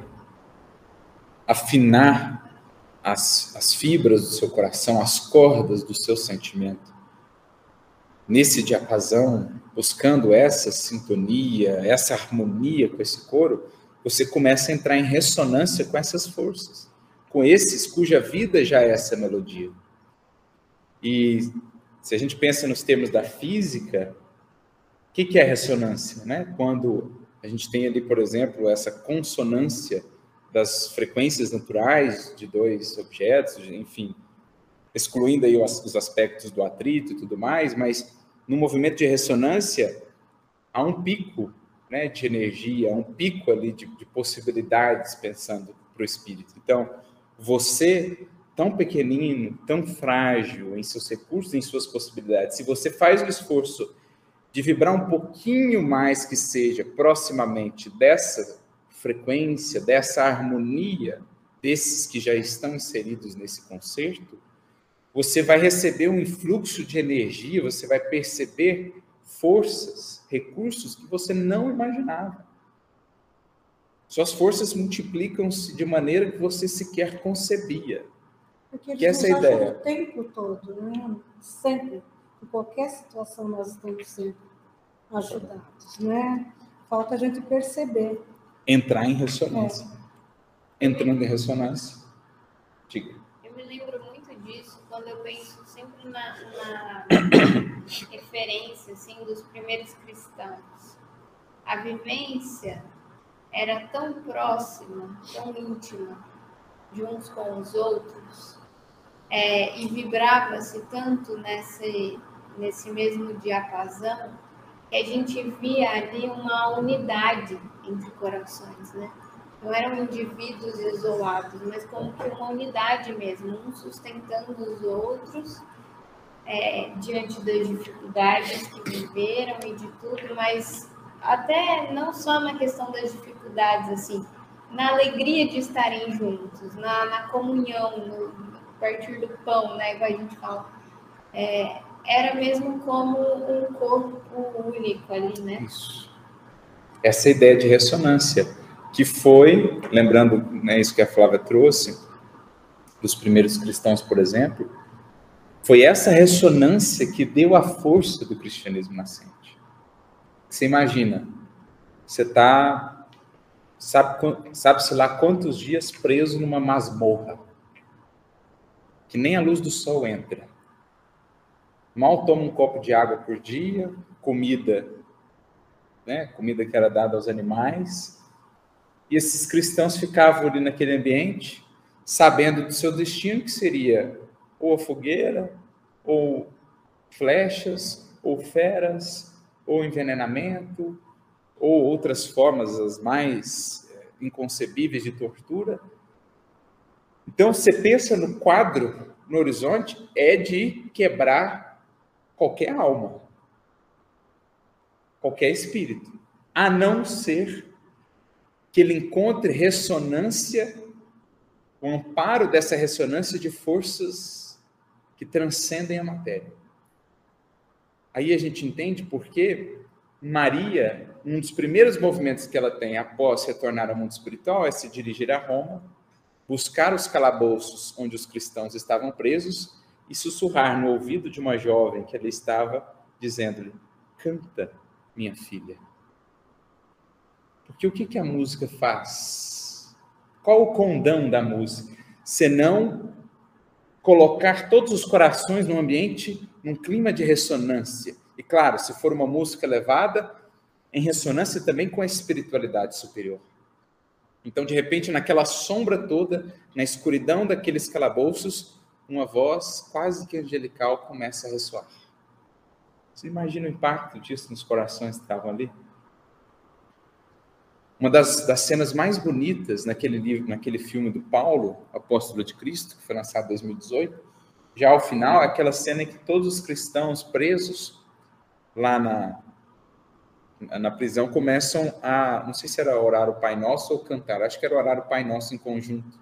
afinar as fibras do seu coração, as cordas do seu sentimento, nesse diapasão, buscando essa sintonia, essa harmonia com esse coro, você começa a entrar em ressonância com essas forças, com esses cuja vida já é essa melodia. E se a gente pensa nos termos da física, o que é ressonância, né? Quando a gente tem ali, por exemplo, essa consonância das frequências naturais de dois objetos, enfim, excluindo aí os aspectos do atrito e tudo mais, mas no movimento de ressonância há um pico, né, de energia, há um pico ali de possibilidades pensando para o espírito. Então, você, tão pequenino, tão frágil em seus recursos, em suas possibilidades, se você faz o esforço de vibrar um pouquinho mais que seja proximamente dessa frequência, dessa harmonia, desses que já estão inseridos nesse concerto, você vai receber um influxo de energia, você vai perceber forças, recursos que você não imaginava. Suas forças multiplicam-se de maneira que você sequer concebia. Porque eles que essa nos ajudam ideia o tempo todo, né? Sempre, em qualquer situação nós estamos sempre ajudados, né? Falta a gente perceber. Entrar em ressonância. Entrando em ressonância. Diga. Eu me lembro muito disso quando eu penso sempre na referência assim, dos primeiros cristãos. A vivência era tão próxima, tão íntima de uns com os outros, e vibrava-se tanto nesse mesmo diapasão, que a gente via ali uma unidade entre corações, né? Não eram indivíduos isolados, mas como que uma unidade mesmo, uns sustentando os outros diante das dificuldades que viveram e de tudo, mas até não só na questão das dificuldades, assim, na alegria de estarem juntos, na comunhão, no partir do pão, né, que a gente fala. Era mesmo como um corpo único ali, né? Isso. Essa ideia de ressonância, que foi, lembrando, né, isso que a Flávia trouxe, dos primeiros cristãos, por exemplo, foi essa ressonância que deu a força do cristianismo nascente. Você imagina, você está, sabe-se lá quantos dias preso numa masmorra, que nem a luz do sol entra. Mal toma um copo de água por dia, comida, né, comida que era dada aos animais, e esses cristãos ficavam ali naquele ambiente, sabendo do seu destino, que seria ou a fogueira, ou flechas, ou feras, ou envenenamento, ou outras formas as mais inconcebíveis de tortura. Então, você pensa no quadro, no horizonte, é de quebrar qualquer alma, qualquer espírito, a não ser que ele encontre ressonância o amparo dessa ressonância de forças que transcendem a matéria. Aí a gente entende por que Maria, um dos primeiros movimentos que ela tem após retornar ao mundo espiritual é se dirigir a Roma, buscar os calabouços onde os cristãos estavam presos e sussurrar no ouvido de uma jovem que ali estava, dizendo-lhe: canta, minha filha. Porque o que a música faz? Qual o condão da música? Senão colocar todos os corações num ambiente, num clima de ressonância. E claro, se for uma música elevada, em ressonância também com a espiritualidade superior. Então, de repente, naquela sombra toda, na escuridão daqueles calabouços, uma voz quase que angelical começa a ressoar. Você imagina o impacto disso nos corações que estavam ali? Uma das cenas mais bonitas naquele filme do Paulo, Apóstolo de Cristo, que foi lançado em 2018, já ao final, é aquela cena em que todos os cristãos presos lá na prisão começam a, não sei se era orar o Pai Nosso ou cantar, acho que era orar o Pai Nosso em conjunto.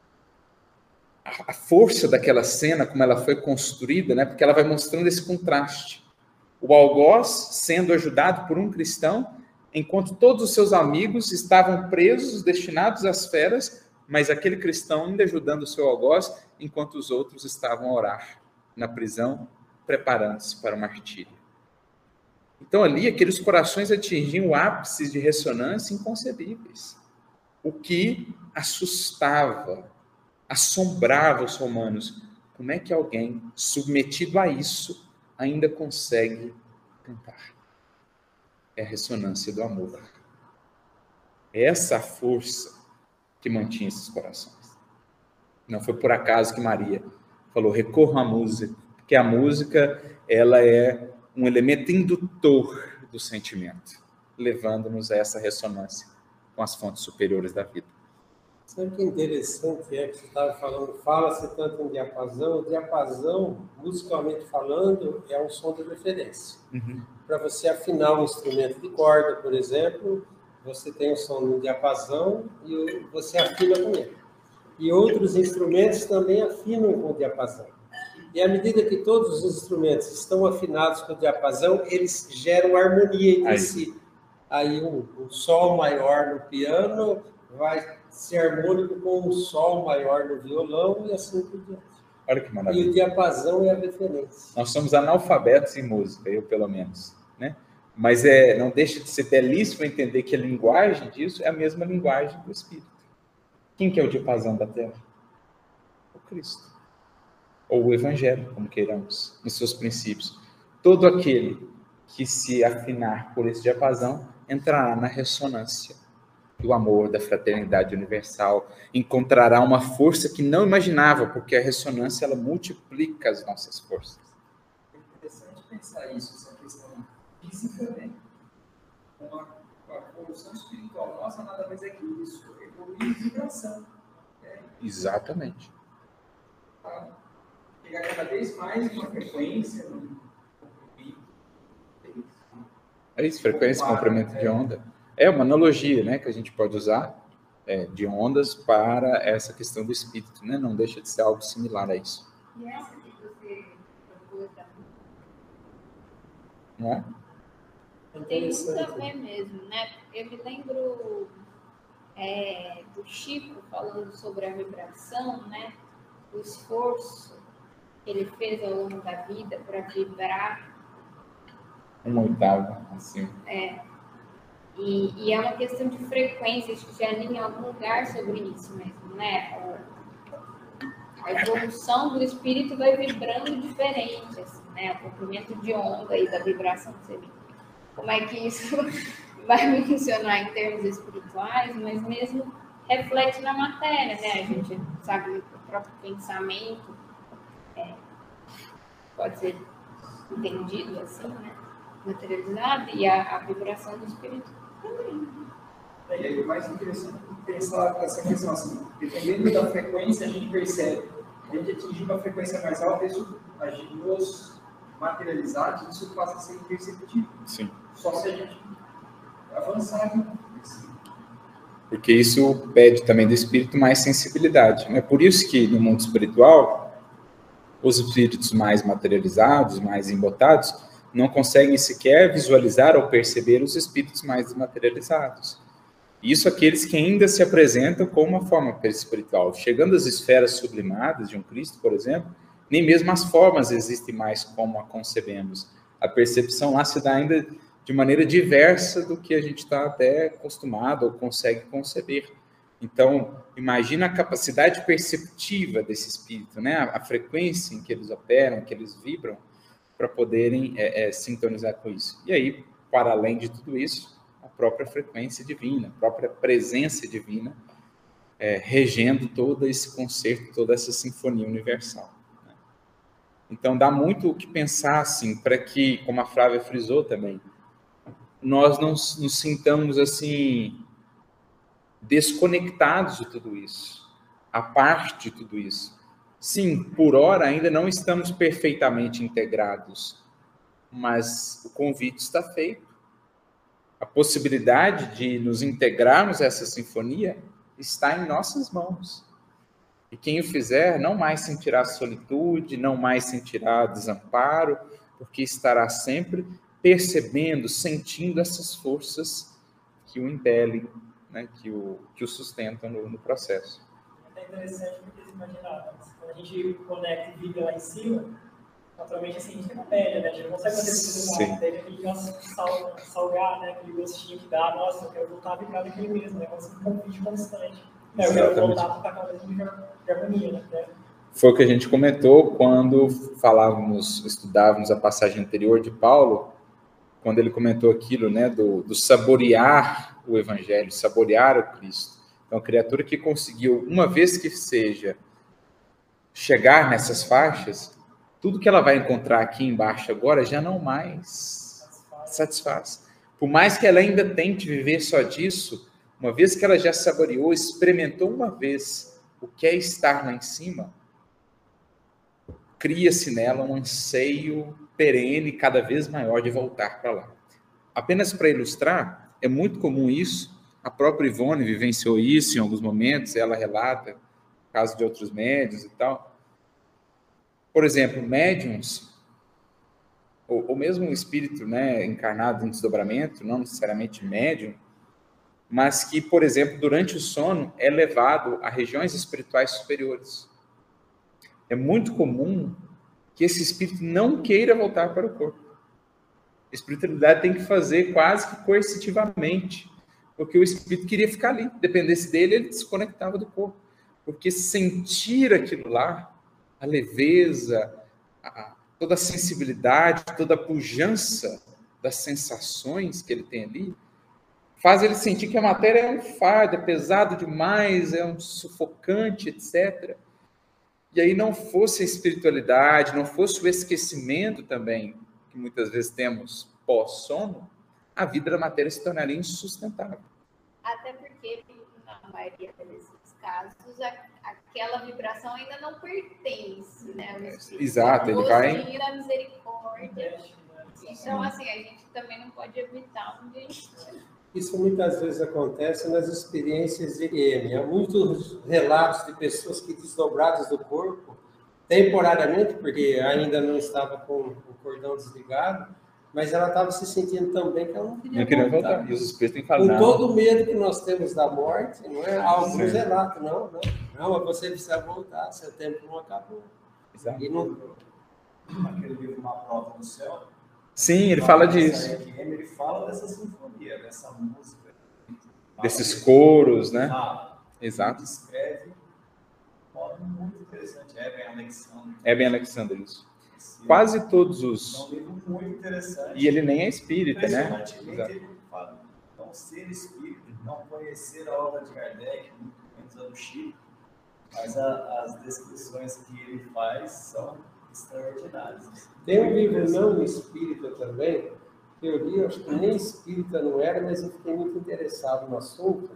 A força daquela cena, como ela foi construída, né, porque ela vai mostrando esse contraste. O algoz sendo ajudado por um cristão, enquanto todos os seus amigos estavam presos, destinados às feras, mas aquele cristão ainda ajudando o seu algoz, enquanto os outros estavam a orar na prisão, preparando-se para o martírio. Então ali, aqueles corações atingiam ápices de ressonância inconcebíveis, o que assustava, assombrava os romanos. Como é que alguém submetido a isso ainda consegue cantar? É a ressonância do amor. É essa a força que mantinha esses corações. Não foi por acaso que Maria falou: recorram à música, porque a música, ela é um elemento indutor do sentimento, levando-nos a essa ressonância com as fontes superiores da vida. Sabe o que é interessante é que você estava falando, fala-se tanto em diapasão. O diapasão, musicalmente falando, é um som de referência. Para você afinar um instrumento de corda, por exemplo, você tem o som no diapasão e você afina com ele. E outros instrumentos também afinam com o diapasão. E à medida que todos os instrumentos estão afinados com o diapasão, eles geram harmonia entre si. Aí um sol maior no piano vai ser harmônico com um sol maior no violão e assim por diante. Olha que maravilha. E o diapasão é a referência. Nós somos analfabetos em música, eu pelo menos, né? Mas não deixa de ser belíssimo entender que a linguagem disso é a mesma linguagem do Espírito. Quem que é o diapasão da Terra? O Cristo. Ou o Evangelho, como queiramos, nos seus princípios. Todo aquele que se afinar por esse diapasão entrará na ressonância do amor, da fraternidade universal, encontrará uma força que não imaginava, porque a ressonância, ela multiplica as nossas forças. É interessante pensar isso, essa questão física, né? A evolução espiritual nossa nada mais é que isso, evoluir em vibração. Né? Exatamente. Pegar cada vez mais uma frequência, É isso, frequência, comprimento de onda. É uma analogia, né, que a gente pode usar de ondas para essa questão do espírito, né? Não deixa de ser algo similar a isso. E essa que você propôs da Não é? Tem muito a ver mesmo, né? Eu me lembro do Chico falando sobre a vibração, né? O esforço que ele fez ao longo da vida para vibrar. Uma oitava, assim. E é uma questão de frequência, acho que já li em algum lugar sobre isso mesmo, né? A evolução do espírito vai vibrando diferente, assim, né? O comprimento de onda e da vibração que você viu. Como é que isso vai funcionar em termos espirituais, mas mesmo reflete na matéria, né? A gente sabe que o próprio pensamento pode ser entendido assim, né? Materializado, e a vibração do espírito também. E aí, o mais interessante é pensar essa questão assim, dependendo da frequência, a gente percebe. A gente atingir uma frequência mais alta, isso nos materializados, isso passa a ser imperceptível. Sim. Só se a gente avançar. porque isso pede também do espírito mais sensibilidade. É por isso que no mundo espiritual, os espíritos mais materializados, mais embotados, não conseguem sequer visualizar ou perceber os espíritos mais desmaterializados. Isso aqueles que ainda se apresentam como uma forma perispiritual. Chegando às esferas sublimadas de um Cristo, por exemplo, nem mesmo as formas existem mais como a concebemos. A percepção lá se dá ainda de maneira diversa do que a gente está até acostumado ou consegue conceber. Então, imagina a capacidade perceptiva desse espírito, né? A frequência em que eles operam, que eles vibram, para poderem sintonizar com isso. E aí, para além de tudo isso, a própria frequência divina, a própria presença divina, regendo todo esse concerto, toda essa sinfonia universal. Né? Então, dá muito o que pensar, assim, para que, como a Flávia frisou também, nós não nos sintamos, assim, desconectados de tudo isso, à parte de tudo isso. Sim, por hora ainda não estamos perfeitamente integrados, mas o convite está feito. A possibilidade de nos integrarmos a essa sinfonia está em nossas mãos. E quem o fizer não mais sentirá solitude, não mais sentirá desamparo, porque estará sempre percebendo, sentindo essas forças que o impelem, né, que o sustentam no processo. É interessante porque você imaginar, quando a gente conecta e vibra lá em cima, naturalmente assim, a gente tem uma média, né? A gente não consegue fazer tudo, tem aquele gosto de salgar, né? Aquele gostinho que dá, nossa, eu quero voltar a vibrar daquele mesmo, né? Como um convite constante. Eu quero voltar para aquela mesma de harmonia, né? Foi o que a gente comentou quando estudávamos a passagem anterior de Paulo, quando ele comentou aquilo, né, do saborear o Evangelho, saborear o Cristo. Então, a criatura que conseguiu, uma vez que seja, chegar nessas faixas, tudo que ela vai encontrar aqui embaixo agora já não mais satisfaz. Por mais que ela ainda tente viver só disso, uma vez que ela já saboreou, experimentou uma vez o que é estar lá em cima, cria-se nela um anseio perene, cada vez maior de voltar para lá. Apenas para ilustrar, é muito comum isso, a própria Ivone vivenciou isso em alguns momentos, ela relata, caso de outros médiuns e tal. Por exemplo, médiuns, ou mesmo um espírito, né, encarnado em desdobramento, não necessariamente médium, mas que, por exemplo, durante o sono é levado a regiões espirituais superiores. É muito comum que esse espírito não queira voltar para o corpo. A espiritualidade tem que fazer quase que coercitivamente, porque o espírito queria ficar ali. Dependesse dele, ele desconectava do corpo. Porque sentir aquilo lá, a leveza, toda a sensibilidade, toda a pujança das sensações que ele tem ali, faz ele sentir que a matéria é um fardo, é pesado demais, é um sufocante, etc. E aí não fosse a espiritualidade, não fosse o esquecimento também, que muitas vezes temos pós-sono, a vida da matéria se tornaria insustentável. Até porque, na maioria desses casos, aquela vibração ainda não pertence, né? Exato, ele vai... da misericórdia. Então, assim, a gente também não pode evitar um dia. Isso muitas vezes acontece nas experiências de EM. Há muitos relatos de pessoas que desdobradas do corpo, temporariamente, porque ainda não estava com o cordão desligado, mas ela estava se sentindo tão bem que ela não queria voltar. E os espíritos têm que falar, com todo o medo que nós temos da morte, não é? Alguns relatos, não, mas você precisa voltar, seu tempo não acabou. Exato. E não... Aquele livro Uma Prova no Céu. Sim, ele fala disso. Ele fala dessa sinfonia, dessa música. Desses coros, né? Exato. Ele escreve um modo muito interessante. Eben Alexander, isso. Quase todos os... É um livro muito interessante. E ele nem é espírita, né? Impressionantemente, ele fala, não ser espírita, não conhecer a obra de Kardec, muito menos a do Chico, mas as descrições que ele faz são extraordinárias. Tem um livro não espírita também, que eu li, acho que nem espírita não era, mas eu fiquei muito interessado no assunto,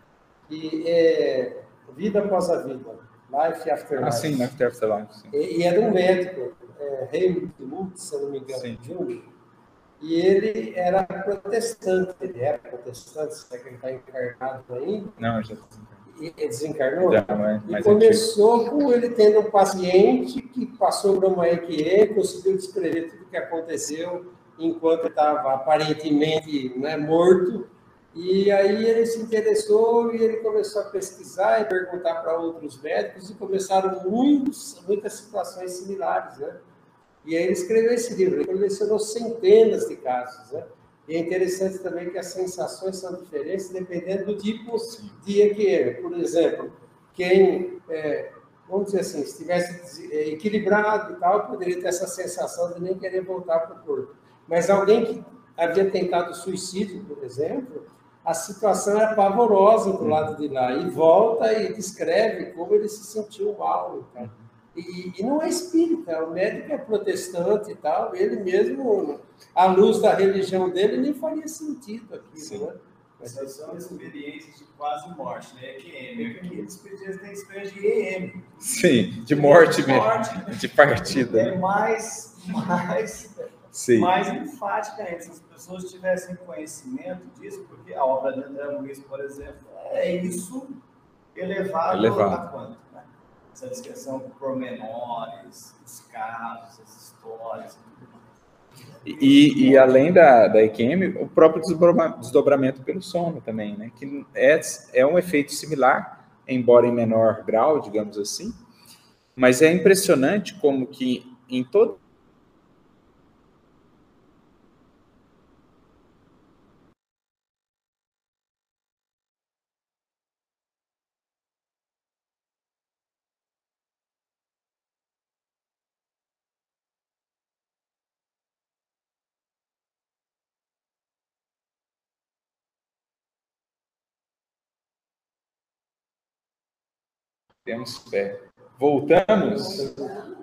que é Vida Após a Vida, Life After Life. Sim, Life After Life. Sim. E é de um médico, Helmut Lutz, se eu não me engano, sim. Jung, E ele era protestante, ele era protestante, será que ele está encarnado ainda? Não, já desencarnou? Já, e começou com ele tendo um paciente que passou por uma EQE, conseguiu descrever tudo o que aconteceu enquanto estava aparentemente, né, morto. E aí ele se interessou e ele começou a pesquisar e perguntar para outros médicos e começaram muitas situações similares, né? E aí ele escreveu esse livro, ele colecionou centenas de casos, né? E é interessante também que as sensações são diferentes dependendo do tipo de EQM. Por exemplo, quem, vamos dizer assim, estivesse equilibrado e tal, poderia ter essa sensação de nem querer voltar para o corpo. Mas alguém que havia tentado suicídio, por exemplo, a situação era pavorosa do lado de lá. E volta e descreve como ele se sentiu mal. Então. E não é espírita, o médico é protestante e tal, ele mesmo, à luz da religião dele, nem faria sentido aquilo, né? Essas são experiências de quase morte, né? EQM. Aqui eles têm experiência de EM. Sim, de morte mesmo, de partida. É mais enfática ainda. Se as pessoas tivessem conhecimento disso, porque a obra de André Luiz, por exemplo, é isso elevado. A quanto? Né? Essa descrição por pormenores, os casos, as histórias. E além da EQM, o próprio desdobramento pelo sono também, né? Que é um efeito similar, embora em menor grau, digamos assim, mas é impressionante como que em todo temos fé. Voltamos?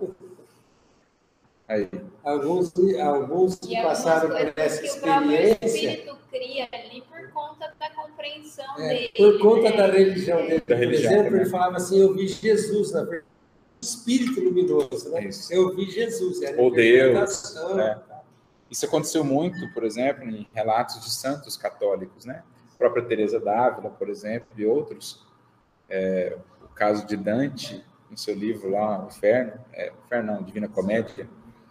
Aí. Alguns que passaram por essa experiência... O espírito cria ali por conta da compreensão dele. Por conta da religião dele. Por exemplo, ele falava assim, eu vi Jesus, na verdade, espírito luminoso, né? Eu vi Jesus. Ou Deus. Isso aconteceu muito, por exemplo, em relatos de santos católicos, né? A própria Teresa d'Ávila, por exemplo, e outros. O caso de Dante, no seu livro lá, Divina Comédia,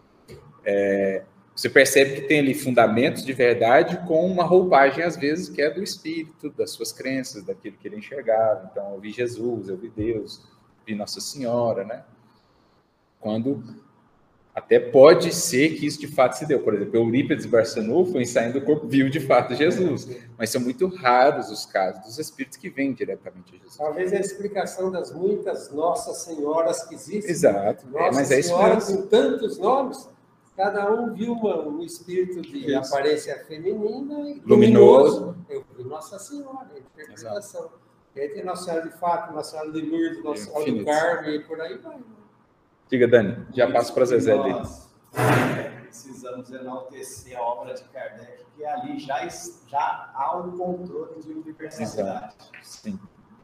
você percebe que tem ali fundamentos de verdade com uma roupagem, às vezes, que é do espírito, das suas crenças, daquilo que ele enxergava. Então, eu vi Jesus, eu vi Deus, vi Nossa Senhora, né? Quando até pode ser que isso de fato se deu. Por exemplo, Eurípides Barçanu foi ensaiando o corpo, viu de fato Jesus. Mas são muito raros os casos dos espíritos que vêm diretamente a Jesus. Talvez a explicação das muitas Nossas Senhoras que existem. Exato. Nossa Senhora com tantos nomes, cada um viu um espírito de aparência feminina e luminoso. Eu vi Nossa Senhora, a interpretação. E aí tem Nossa Senhora de Fátima, Nossa Senhora de Lourdes, Nossa Senhora do Carmo e por aí vai. Diga, Dani, já passo para Zezé ali. Nós precisamos enaltecer a obra de Kardec, que ali já há um controle de universalidade. Sim.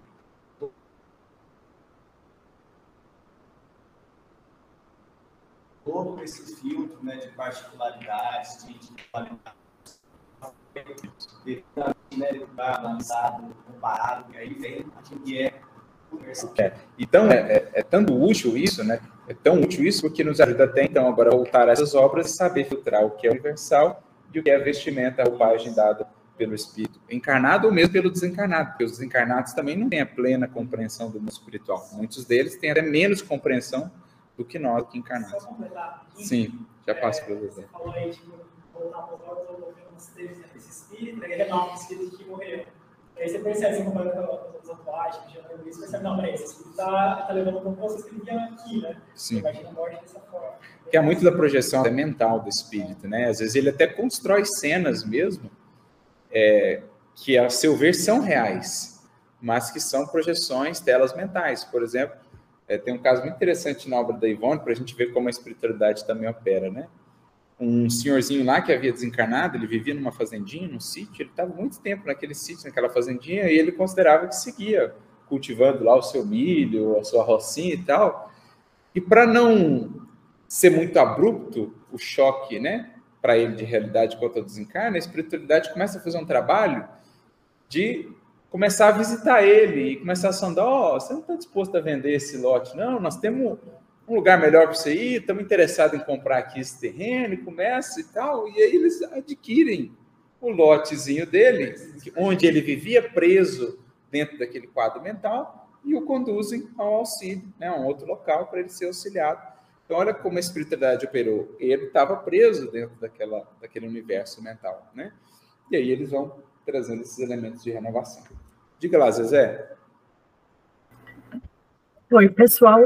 Todo esse filtro, né, de particularidades, de qualidade, lançado, comparado, e aí vem aquilo que é universal. Então, é tão útil isso, né? É tão útil isso porque nos ajuda até então agora a voltar a essas obras e saber filtrar o que é universal e o que é a vestimenta, a roupagem dada pelo espírito encarnado ou mesmo pelo desencarnado, porque os desencarnados também não têm a plena compreensão do mundo espiritual. Muitos deles têm até menos compreensão do que nós aqui encarnados. Só completar. Sim, já passo para você. Você falou aí, tipo, voltar para os olhos, ou alguns deles, esse espírito, ele renova o espírito que morreu. E aí você percebe, assim, comparando com os atuais, que já não isso, percebe, não, peraí, esse espírito está levando para um processo que ele vinha aqui, né? Sim. Imagina a morte dessa forma. Que é muito da projeção mental do espírito, né? Às vezes ele até constrói cenas mesmo, que a seu ver são reais, mas que são projeções, telas mentais. Por exemplo, tem um caso muito interessante na obra da Ivone, para a gente ver como a espiritualidade também opera, né? Um senhorzinho lá que havia desencarnado, ele vivia numa fazendinha, num sítio, ele estava muito tempo naquele sítio, naquela fazendinha, e ele considerava que seguia cultivando lá o seu milho, a sua rocinha e tal. E para não ser muito abrupto o choque, né? para ele de realidade quanto ao desencarne, a espiritualidade começa a fazer um trabalho de começar a visitar ele e começar a sondar, você não está disposto a vender esse lote? Não, nós temos um lugar melhor para você ir, estamos interessados em comprar aqui esse terreno, e começa e tal, e aí eles adquirem o lotezinho dele, onde ele vivia preso dentro daquele quadro mental, e o conduzem ao auxílio, né, a um outro local para ele ser auxiliado. Então, olha como a espiritualidade operou. Ele estava preso dentro daquele universo mental, né? E aí eles vão trazendo esses elementos de renovação. Diga lá, Zezé. Oi, pessoal.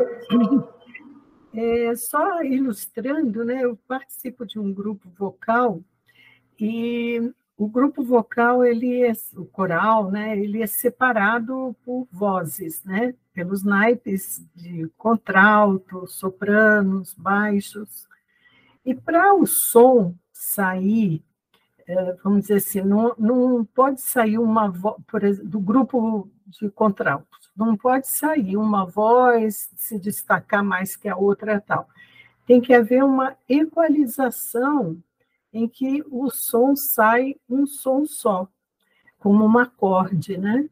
Só ilustrando, né? Eu participo de um grupo vocal e o grupo vocal, o coral, né? Ele é separado por vozes, né? Pelos naipes de contralto, sopranos, baixos. E para o som sair, vamos dizer assim, não pode sair uma voz, por exemplo, do grupo de contralto, não pode sair uma voz se destacar mais que a outra tal. Tem que haver uma equalização em que o som sai um som só, como um acorde, né?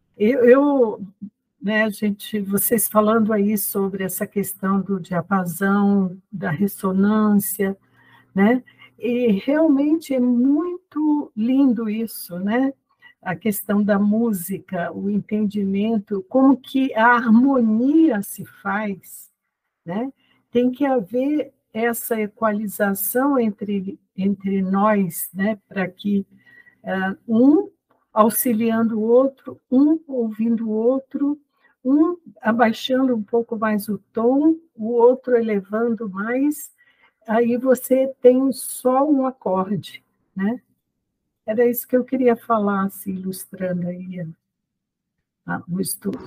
Né, gente, vocês falando aí sobre essa questão do diapasão, da ressonância, né? E realmente é muito lindo isso, né? A questão da música, o entendimento, como que a harmonia se faz, né? Tem que haver essa equalização entre nós, né? Para que um auxiliando o outro, um ouvindo o outro, um abaixando um pouco mais o tom, o outro elevando mais, aí você tem só um acorde, né? Era isso que eu queria falar, assim, ilustrando aí o estudo.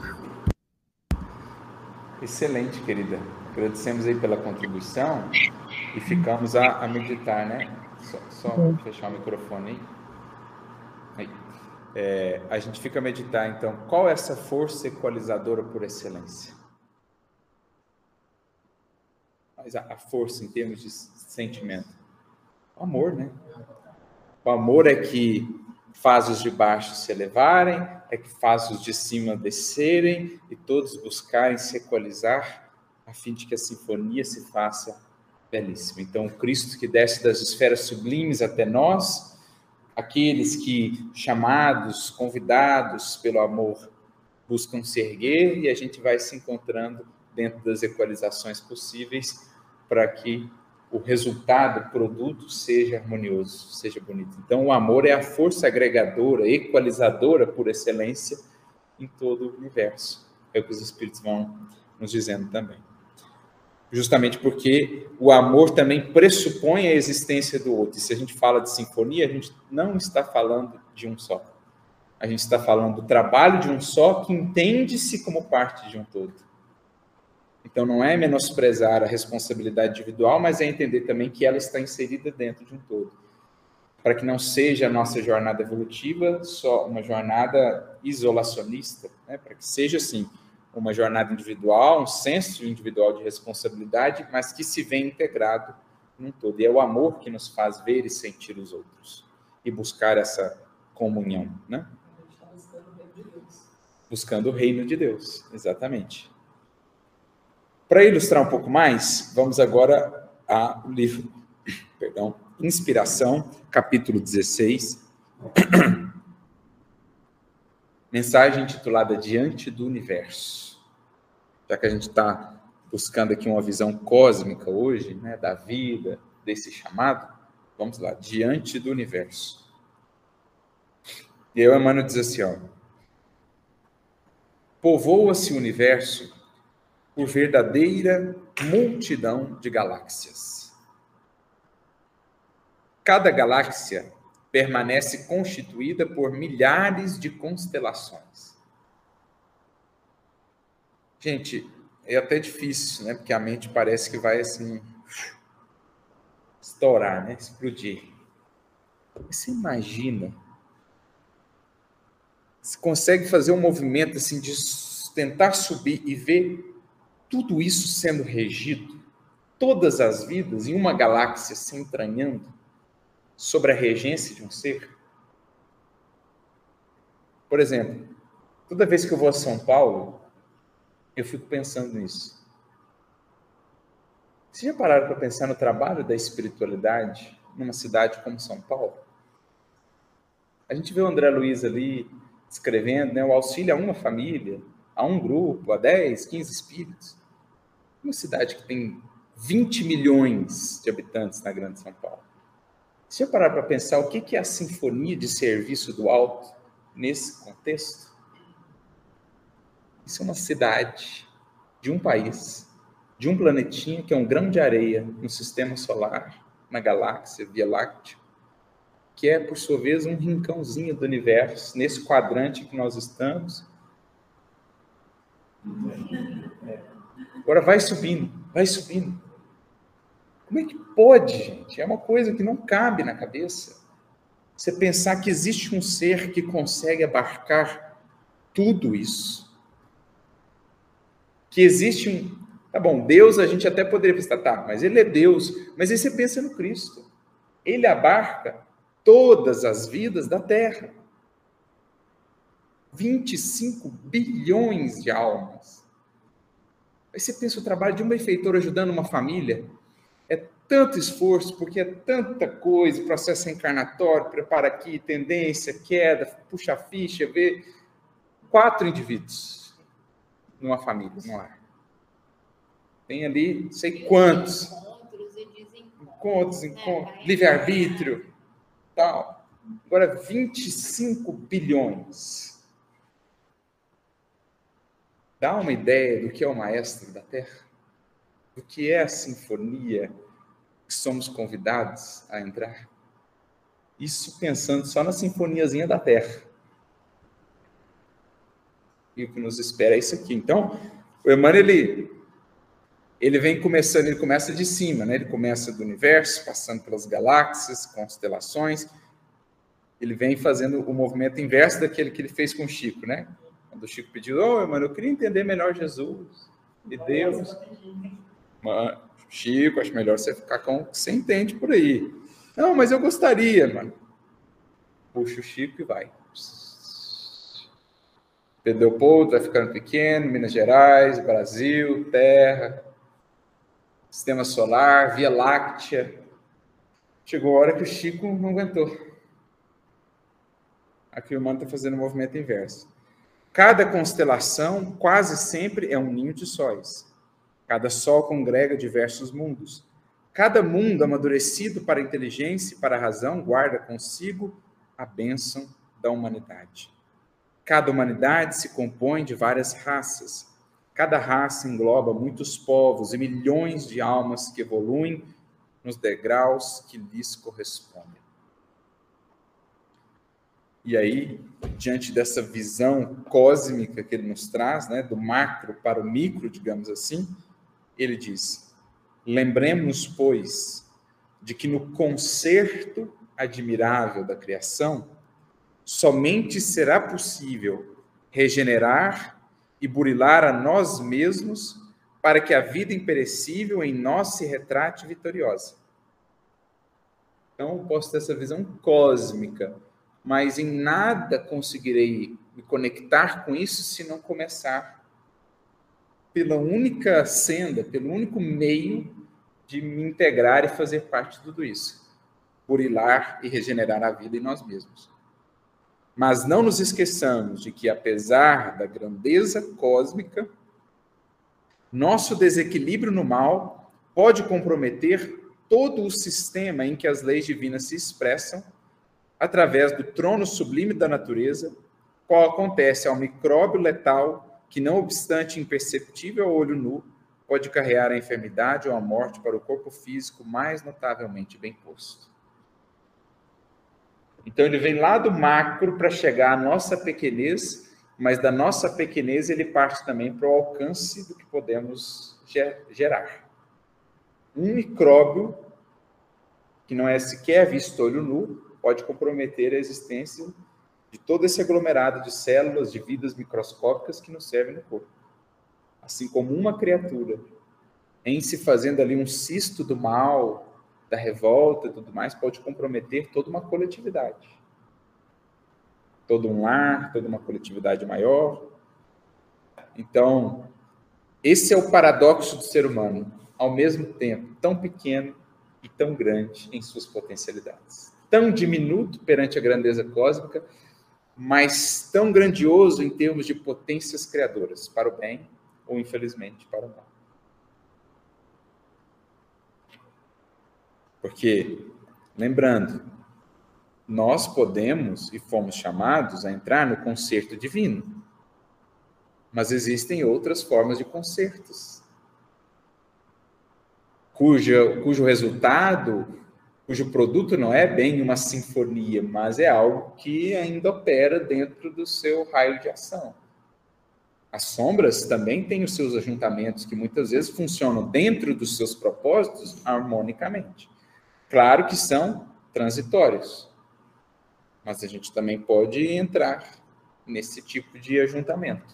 Excelente, querida. Agradecemos aí pela contribuição e ficamos a meditar, né? Só fechar o microfone aí. A gente fica a meditar, então, qual é essa força equalizadora por excelência? Mas a força em termos de sentimento. O amor, né? O amor é que faz os de baixo se elevarem, é que faz os de cima descerem e todos buscarem se equalizar a fim de que a sinfonia se faça belíssima. Então, o Cristo que desce das esferas sublimes até nós, aqueles que, chamados, convidados pelo amor, buscam se erguer e a gente vai se encontrando dentro das equalizações possíveis para que o resultado, o produto, seja harmonioso, seja bonito. Então, o amor é a força agregadora, equalizadora por excelência em todo o universo. É o que os Espíritos vão nos dizendo também. Justamente porque o amor também pressupõe a existência do outro. E se a gente fala de sinfonia, a gente não está falando de um só. A gente está falando do trabalho de um só que entende-se como parte de um todo. Então, não é menosprezar a responsabilidade individual, mas é entender também que ela está inserida dentro de um todo. Para que não seja a nossa jornada evolutiva só uma jornada isolacionista, né? Para que seja, assim, uma jornada individual, um senso individual de responsabilidade, mas que se vê integrado num todo. E é o amor que nos faz ver e sentir os outros e buscar essa comunhão, né? Buscando o reino de Deus, exatamente. Para ilustrar um pouco mais, vamos agora ao livro, Inspiração, capítulo 16, mensagem intitulada Diante do Universo. Já que a gente está buscando aqui uma visão cósmica hoje, né, da vida, desse chamado, vamos lá, Diante do Universo. E aí o Emmanuel diz assim, povoa-se o universo por verdadeira multidão de galáxias. Cada galáxia permanece constituída por milhares de constelações. Gente, é até difícil, né? Porque a mente parece que vai assim estourar, né? Explodir. Você imagina? Você consegue fazer um movimento assim de tentar subir e ver tudo isso sendo regido, todas as vidas em uma galáxia se entranhando, sobre a regência de um ser? Por exemplo, toda vez que eu vou a São Paulo, eu fico pensando nisso. Vocês já pararam para pensar no trabalho da espiritualidade numa cidade como São Paulo? A gente vê o André Luiz ali escrevendo, né, o auxílio a uma família, a um grupo, a 10, 15 espíritos. Uma cidade que tem 20 milhões de habitantes na Grande São Paulo. Se eu parar para pensar o que é a sinfonia de serviço do alto nesse contexto, isso é uma cidade de um país, de um planetinha que é um grão de areia no sistema solar, na galáxia Via Láctea, que é, por sua vez, um rincãozinho do universo, nesse quadrante que nós estamos. Agora vai subindo, vai subindo. Como é que pode, gente? É uma coisa que não cabe na cabeça. Você pensar que existe um ser que consegue abarcar tudo isso. Que existe um... Tá bom, Deus a gente até poderia pensar, tá, mas ele é Deus. Mas aí você pensa no Cristo. Ele abarca todas as vidas da Terra. 25 bilhões de almas. Aí você pensa o trabalho de um benfeitor ajudando uma família. É tanto esforço, porque é tanta coisa, processo encarnatório, prepara aqui, tendência, queda, puxa a ficha, vê 4 indivíduos numa família, no lar. Tem ali, não sei quantos. Encontros, livre-arbítrio, tal. Agora, 25 bilhões. Dá uma ideia do que é o maestro da Terra? Do que é a sinfonia que somos convidados a entrar? Isso pensando só na sinfoniazinha da Terra. E o que nos espera é isso aqui. Então, o Emmanuel, ele vem começando, ele começa de cima, né? Ele começa do universo, passando pelas galáxias, constelações. Ele vem fazendo o movimento inverso daquele que ele fez com o Chico, né? Quando o Chico pediu, Emmanuel, eu queria entender melhor Jesus e Deus. Chico, acho melhor você ficar com o que você entende por aí. Não, mas eu gostaria, mano. Puxa o Chico e vai. Pedro Leopoldo vai ficando pequeno, Minas Gerais, Brasil, Terra, Sistema Solar, Via Láctea. Chegou a hora que o Chico não aguentou. Aqui o humano está fazendo o movimento inverso. Cada constelação quase sempre é um ninho de sóis. Cada sol congrega diversos mundos. Cada mundo amadurecido para a inteligência e para a razão guarda consigo a bênção da humanidade. Cada humanidade se compõe de várias raças. Cada raça engloba muitos povos e milhões de almas que evoluem nos degraus que lhes correspondem. E aí, diante dessa visão cósmica que ele nos traz, né, do macro para o micro, digamos assim, ele diz, lembremos, pois, de que no concerto admirável da criação, somente será possível regenerar e burilar a nós mesmos para que a vida imperecível em nós se retrate vitoriosa. Então, eu posso ter essa visão cósmica, mas em nada conseguirei me conectar com isso se não começar pela única senda, pelo único meio de me integrar e fazer parte de tudo isso. Burilar e regenerar a vida em nós mesmos. Mas não nos esqueçamos de que, apesar da grandeza cósmica, nosso desequilíbrio no mal pode comprometer todo o sistema em que as leis divinas se expressam através do trono sublime da natureza, qual acontece ao micróbio letal que, não obstante imperceptível ao olho nu, pode carregar a enfermidade ou a morte para o corpo físico mais notavelmente bem posto. Então, ele vem lá do macro para chegar à nossa pequenez, mas da nossa pequenez ele parte também para o alcance do que podemos gerar. Um micróbio, que não é sequer visto olho nu, pode comprometer a existência de todo esse aglomerado de células, de vidas microscópicas que nos servem no corpo. Assim como uma criatura, em se fazendo ali um cisto do mal, da revolta e tudo mais, pode comprometer toda uma coletividade. Todo um lar, toda uma coletividade maior. Então, esse é o paradoxo do ser humano, ao mesmo tempo tão pequeno e tão grande em suas potencialidades. Tão diminuto perante a grandeza cósmica, mas tão grandioso em termos de potências criadoras, para o bem ou, infelizmente, para o mal. Porque, lembrando, nós podemos e fomos chamados a entrar no concerto divino, mas existem outras formas de concertos, cujo resultado, cujo produto não é bem uma sinfonia, mas é algo que ainda opera dentro do seu raio de ação. As sombras também têm os seus ajuntamentos, que muitas vezes funcionam dentro dos seus propósitos harmonicamente. Claro que são transitórios, mas a gente também pode entrar nesse tipo de ajuntamento.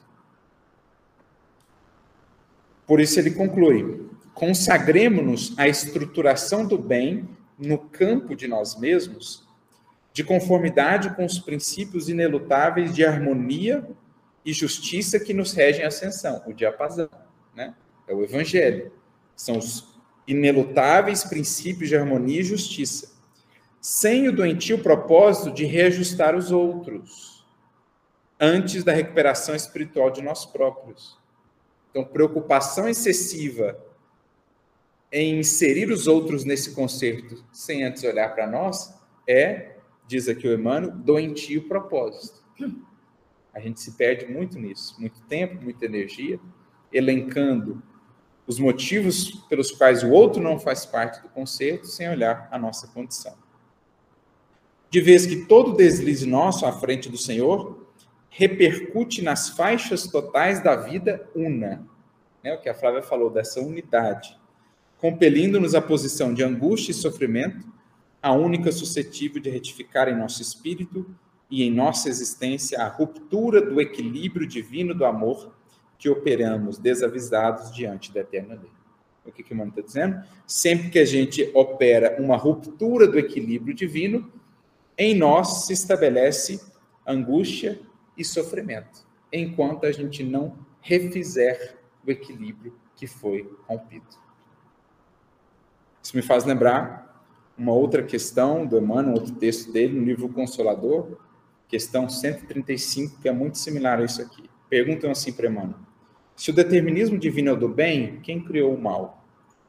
Por isso ele conclui: consagremo-nos à estruturação do bem no campo de nós mesmos, de conformidade com os princípios inelutáveis de harmonia e justiça que nos regem a ascensão, o diapasão, né? É o Evangelho. São os inelutáveis princípios de harmonia e justiça, sem o doentio propósito de reajustar os outros, antes da recuperação espiritual de nós próprios. Então, preocupação excessiva em inserir os outros nesse concerto, sem antes olhar para nós, diz aqui o Emmanuel, doentio propósito. A gente se perde muito nisso, muito tempo, muita energia, elencando os motivos pelos quais o outro não faz parte do concerto, sem olhar a nossa condição. De vez que todo deslize nosso à frente do Senhor repercute nas faixas totais da vida una, né? O que a Flávia falou, dessa unidade, compelindo-nos à posição de angústia e sofrimento, a única suscetível de retificar em nosso espírito e em nossa existência a ruptura do equilíbrio divino do amor que operamos desavisados diante da eterna lei. O que o Emmanuel está dizendo? Sempre que a gente opera uma ruptura do equilíbrio divino, em nós se estabelece angústia e sofrimento, enquanto a gente não refizer o equilíbrio que foi rompido. Isso me faz lembrar uma outra questão do Emmanuel, outro texto dele, no livro Consolador, questão 135, que é muito similar a isso aqui. Perguntam assim para Emmanuel: se o determinismo divino é o do bem, quem criou o mal?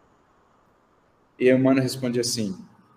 E Emmanuel responde assim: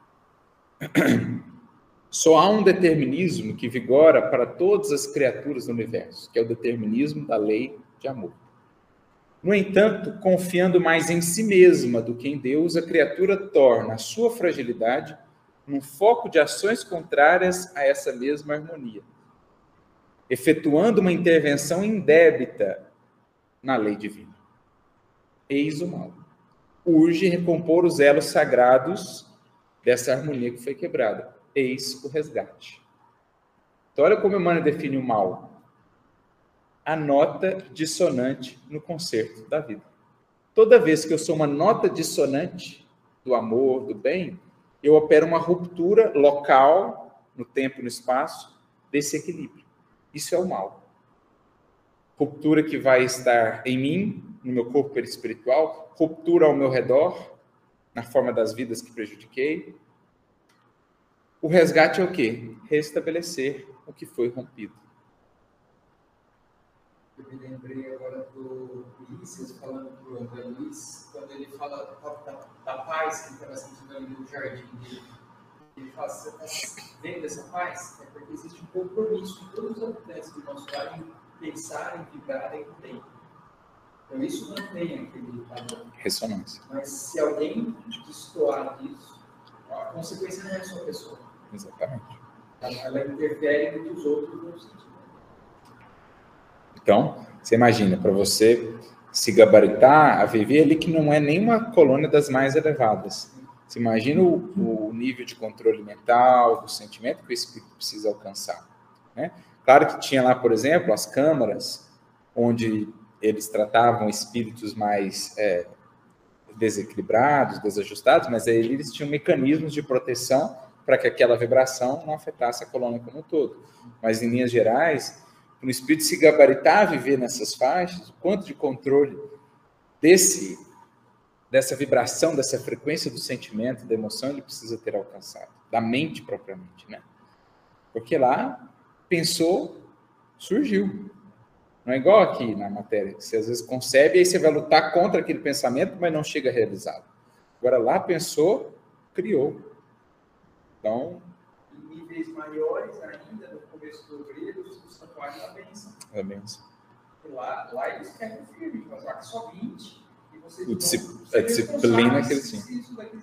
só há um determinismo que vigora para todas as criaturas do universo, que é o determinismo da lei de amor. No entanto, confiando mais em si mesma do que em Deus, a criatura torna a sua fragilidade num foco de ações contrárias a essa mesma harmonia, efetuando uma intervenção indébita na lei divina. Eis o mal. Urge recompor os elos sagrados dessa harmonia que foi quebrada. Eis o resgate. Então, olha como Emmanuel define o mal. A nota dissonante no concerto da vida. Toda vez que eu sou uma nota dissonante do amor, do bem, eu opero uma ruptura local, no tempo e no espaço, desse equilíbrio. Isso é o mal. Ruptura que vai estar em mim, no meu corpo perispiritual, ruptura ao meu redor, na forma das vidas que prejudiquei. O resgate é o quê? Restabelecer o que foi rompido. Eu me lembrei agora do Ulisses, falando para o André Luiz, quando ele fala da paz que ele estava sentindo ali no jardim dele. Ele fala: você está vendo essa paz? É porque existe um compromisso de todos os habitantes do nosso lar em pensarem, vibrarem bem. Então isso mantém aquele padrão. Ressonância. Mas se alguém destoar disso, a consequência não é só a pessoa. Exatamente. Ela interfere no que os outros vão sentir. Então, você imagina, para você se gabaritar a viver ali que não é nenhuma colônia das mais elevadas. Você imagina o nível de controle mental, do sentimento que o espírito precisa alcançar, né? Claro que tinha lá, por exemplo, as câmaras, onde eles tratavam espíritos mais desequilibrados, desajustados, mas aí eles tinham mecanismos de proteção para que aquela vibração não afetasse a colônia como um todo. Mas, em linhas gerais, quando o espírito se gabaritar a viver nessas faixas, o quanto de controle dessa vibração, dessa frequência do sentimento, da emoção, ele precisa ter alcançado, da mente propriamente, né? Porque lá, pensou, surgiu. Não é igual aqui na matéria, que você às vezes concebe, aí você vai lutar contra aquele pensamento, mas não chega a realizá-lo. Agora lá, pensou, criou. Então... Em níveis maiores ainda, no começo do grego, o santuário da bênção. A bênção. Lá eles pegam firme, mas lá que só 20. E vocês a disciplina que eles tinham. Isso daqui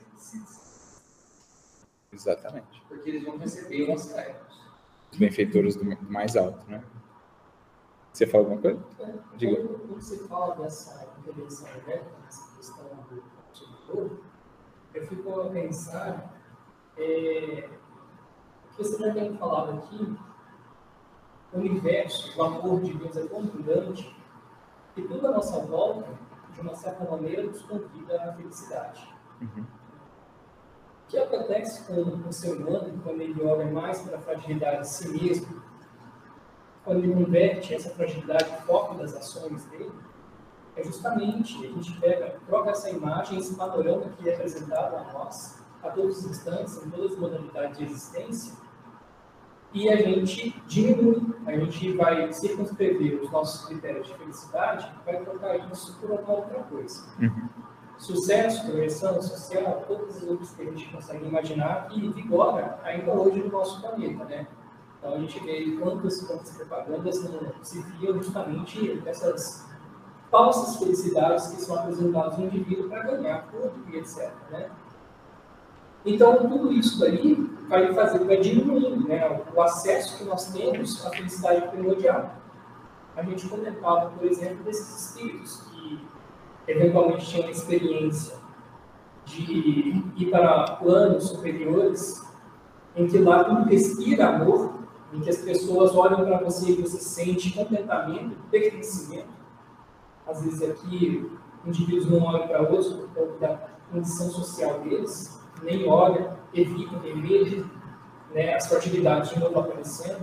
Exatamente. porque eles vão receber umas tarefas. Os benfeitores do mais alto, né? Você fala alguma coisa? Diga. Quando você fala dessa intervenção elétrica, dessa questão do consumidor, eu fico a pensar que você já tem falado aqui, o universo, o amor de Deus é tão grande que toda a nossa volta, de uma certa maneira, nos convida à felicidade. Uhum. O que acontece com o ser humano quando ele olha mais para a fragilidade de si mesmo, quando ele converte essa fragilidade em foco das ações dele, é justamente a gente troca essa imagem, esse panorama que é apresentado a nós, a todos os instantes, em todas as modalidades de existência, e a gente diminui, a gente vai circunscrever os nossos critérios de felicidade, vai trocar isso por alguma outra coisa. Uhum. Sucesso, progressão social, todas as outras que a gente consegue imaginar que vigora ainda hoje no nosso planeta, né? Então a gente vê quantas propagandas não se viam justamente essas falsas felicidades que são apresentadas no indivíduo para ganhar tudo e etc, né? Então tudo isso daí vai diminuindo, né, o acesso que nós temos à felicidade primordial. A gente comentava, por exemplo, desses espíritos que eventualmente tinham a experiência de ir para planos superiores, em que lá tudo respira amor, em que as pessoas olham para você e você sente contentamento, pertencimento. Às vezes aqui, indivíduos não olham para outros por conta da condição social deles, nem olham, evitam, têm medo, né, as fragilidades de novo aparecendo.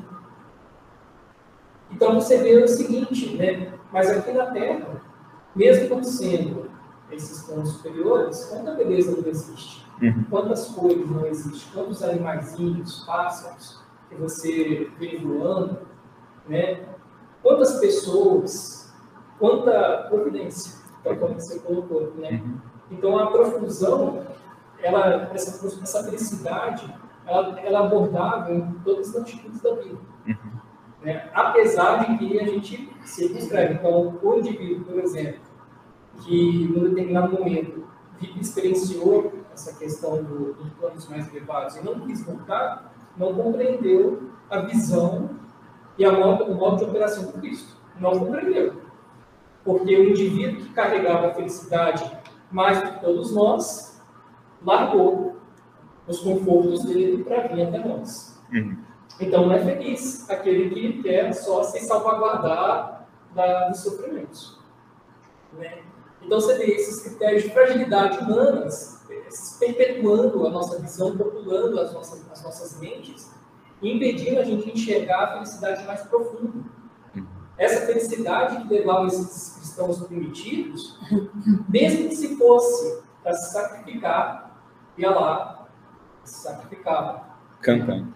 Então você vê o seguinte, né, mas aqui na Terra, mesmo não sendo esses planos superiores, quanta beleza não existe, quantas cores não existem, quantos animaizinhos, pássaros que você vê voando, né? Quantas pessoas, quanta providência, como você colocou, né? Então a profusão, essa felicidade, ela é abordável em todas as atitudes da vida. Né? Apesar de que a gente se descreve. Então, o indivíduo, por exemplo, que num determinado momento experienciou essa questão dos planos mais elevados e não quis voltar, não compreendeu a visão e o modo de operação do Cristo. Não compreendeu. Porque o indivíduo que carregava a felicidade mais do que todos nós, largou os confortos dele para vir até nós. Então, não é feliz aquele que quer só se salvaguardar dos sofrimentos. Né? Então, você vê esses critérios de fragilidade humanas perpetuando a nossa visão, populando as nossas mentes e impedindo a gente enxergar a felicidade mais profunda. Essa felicidade que levava esses cristãos primitivos, mesmo que se fosse para se sacrificar, ia lá, se sacrificava. Cantando.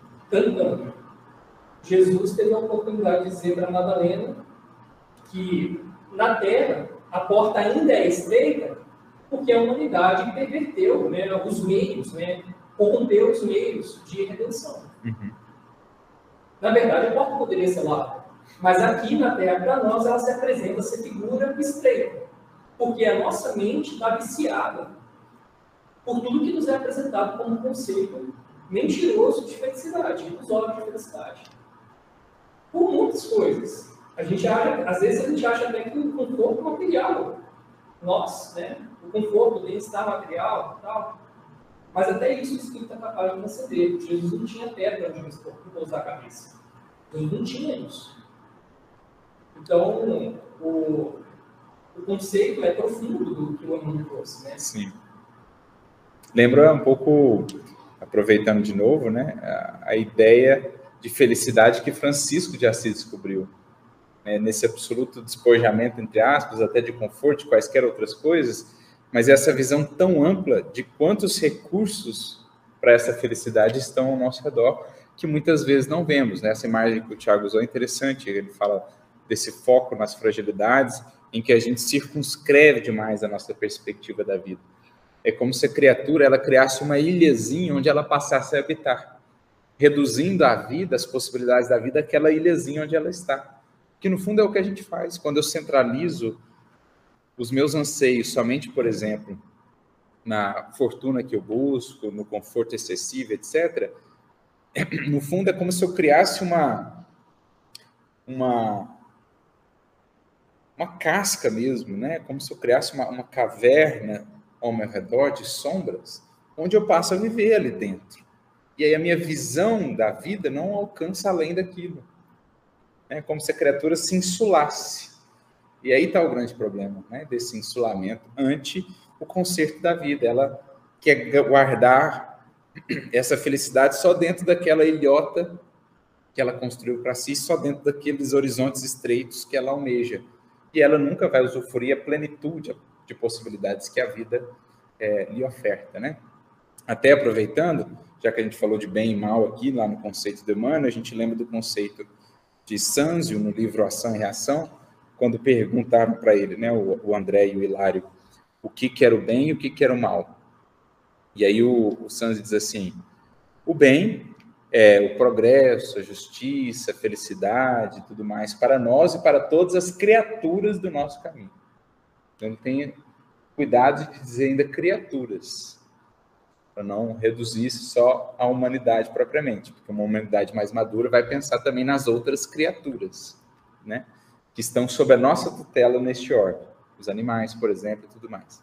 Jesus teve a oportunidade de dizer para Madalena que na Terra a porta ainda é estreita porque a humanidade perverteu, né, os meios, né, corrompeu os meios de redenção. Na verdade, a porta poderia ser larga, mas aqui na Terra, para nós, ela se apresenta, essa figura estreita, porque a nossa mente está viciada por tudo que nos é apresentado como conceito mentiroso de felicidade, ilusório de felicidade. Por muitas coisas. Às vezes a gente acha até que o conforto material, né, o conforto, o bem-estar material e tal, mas até isso o Espírito é capaz de conceder. Jesus não tinha pedra onde pousar a cabeça. Jesus não tinha isso. Então, o o conceito é profundo do que o Emmanuel trouxe, né? Sim. Lembra um pouco, aproveitando de novo, né, a ideia de felicidade que Francisco de Assis descobriu. Nesse absoluto despojamento, entre aspas, até de conforto, de quaisquer outras coisas, mas essa visão tão ampla de quantos recursos para essa felicidade estão ao nosso redor, que muitas vezes não vemos. Essa imagem que o Tiago usou é interessante, ele fala desse foco nas fragilidades, em que a gente circunscreve demais a nossa perspectiva da vida. É como se a criatura ela criasse uma ilhazinha onde ela passasse a habitar, reduzindo a vida, as possibilidades da vida, àquela ilhazinha onde ela está. Que no fundo é o que a gente faz. Quando eu centralizo os meus anseios somente, por exemplo, na fortuna que eu busco, no conforto excessivo, etc., no fundo é como se eu criasse uma casca mesmo, né? Como se eu criasse uma caverna ao meu redor de sombras, onde eu passo a viver ali dentro. E aí a minha visão da vida não alcança além daquilo. É como se a criatura se insulasse. E aí está o grande problema, né, desse insulamento ante o concerto da vida. Ela quer guardar essa felicidade só dentro daquela ilhota que ela construiu para si, só dentro daqueles horizontes estreitos que ela almeja. E ela nunca vai usufruir a plenitude de possibilidades que a vida lhe oferta, né? Até aproveitando, já que a gente falou de bem e mal aqui, lá no conceito do Emmanuel, a gente lembra do conceito de Sanzio, no livro Ação e Reação, quando perguntaram para ele, né, o André e o Hilário, o que era o bem e o que era o mal. E aí o Sanzio diz assim, o bem é o progresso, a justiça, a felicidade, tudo mais, para nós e para todas as criaturas do nosso caminho. Então, tenha cuidado de dizer ainda criaturas, para não reduzir isso só à humanidade propriamente, porque uma humanidade mais madura vai pensar também nas outras criaturas, né, que estão sob a nossa tutela neste ordem, os animais, por exemplo, e tudo mais.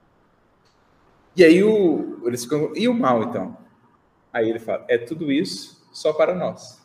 E aí eles ficam, e o mal, então? Aí ele fala, é tudo isso só para nós.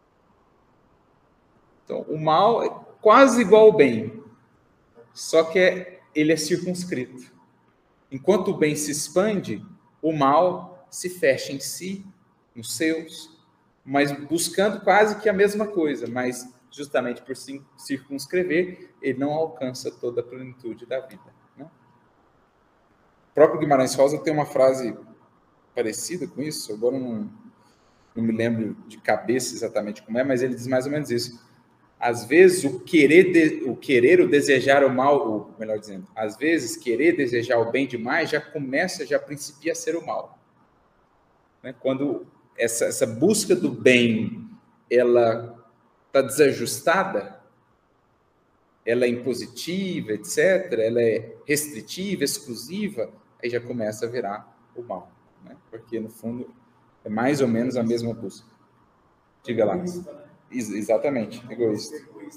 Então, o mal é quase igual ao bem, só que ele é circunscrito. Enquanto o bem se expande, o mal se fecha em si, nos seus, mas buscando quase que a mesma coisa, mas justamente por se circunscrever, ele não alcança toda a plenitude da vida, né? O próprio Guimarães Rosa tem uma frase parecida com isso, agora não me lembro de cabeça exatamente como é, mas ele diz mais ou menos isso. Às vezes, o desejar o mal, ou melhor dizendo, às vezes, querer desejar o bem demais já principia a ser o mal. Né? Quando essa busca do bem, ela está desajustada, ela é impositiva, etc., ela é restritiva, exclusiva, aí já começa a virar o mal. Né? Porque, no fundo, é mais ou menos a mesma busca. Diga lá. Exatamente, egoísta.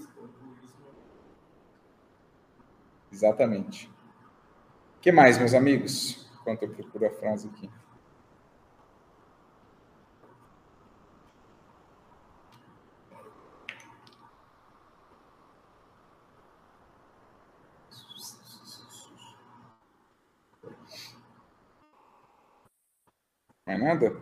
Exatamente. O que mais, meus amigos? Enquanto eu procuro a frase aqui. Mais nada?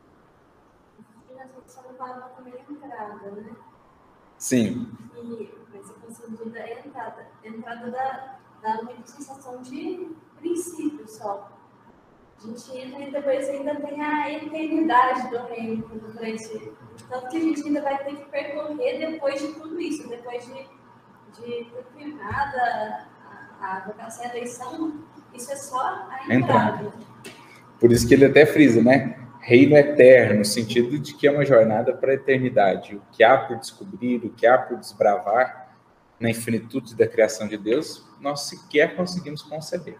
Falava também entrada, né? Sim. Mas eu consigo da entrada da sensação de princípio só. A gente entra e depois ainda tem a eternidade do reino por frente. Tanto que a gente ainda vai ter que percorrer depois de tudo isso, depois de ter firmado a vocação e a eleição, isso é só a entrada. Por isso que ele até frisa, né? Reino eterno, no sentido de que é uma jornada para a eternidade. O que há por descobrir, o que há por desbravar na infinitude da criação de Deus, nós sequer conseguimos conceber.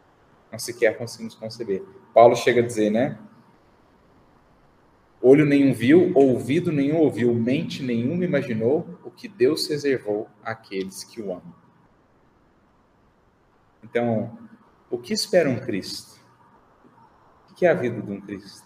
Paulo chega a dizer, né? Olho nenhum viu, ouvido nenhum ouviu, mente nenhuma imaginou o que Deus reservou àqueles que o amam. Então, o que espera um Cristo? O que é a vida de um Cristo?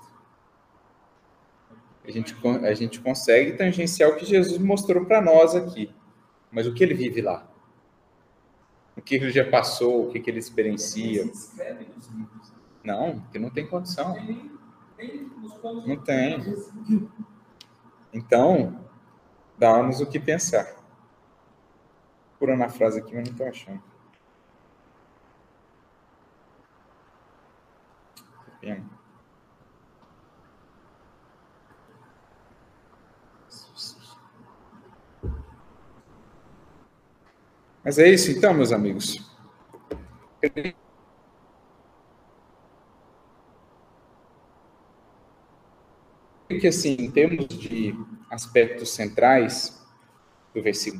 A gente consegue tangenciar o que Jesus mostrou para nós aqui. Mas o que ele vive lá? o que ele já passou, o que ele experiencia. Ele se escreve nos livros. Não, porque não tem condição. Não tem. Então, dá-nos o que pensar. Procurando a frase aqui, mas não estou achando. Que pena. Mas é isso então, meus amigos. Que assim, em termos de aspectos centrais do versículo,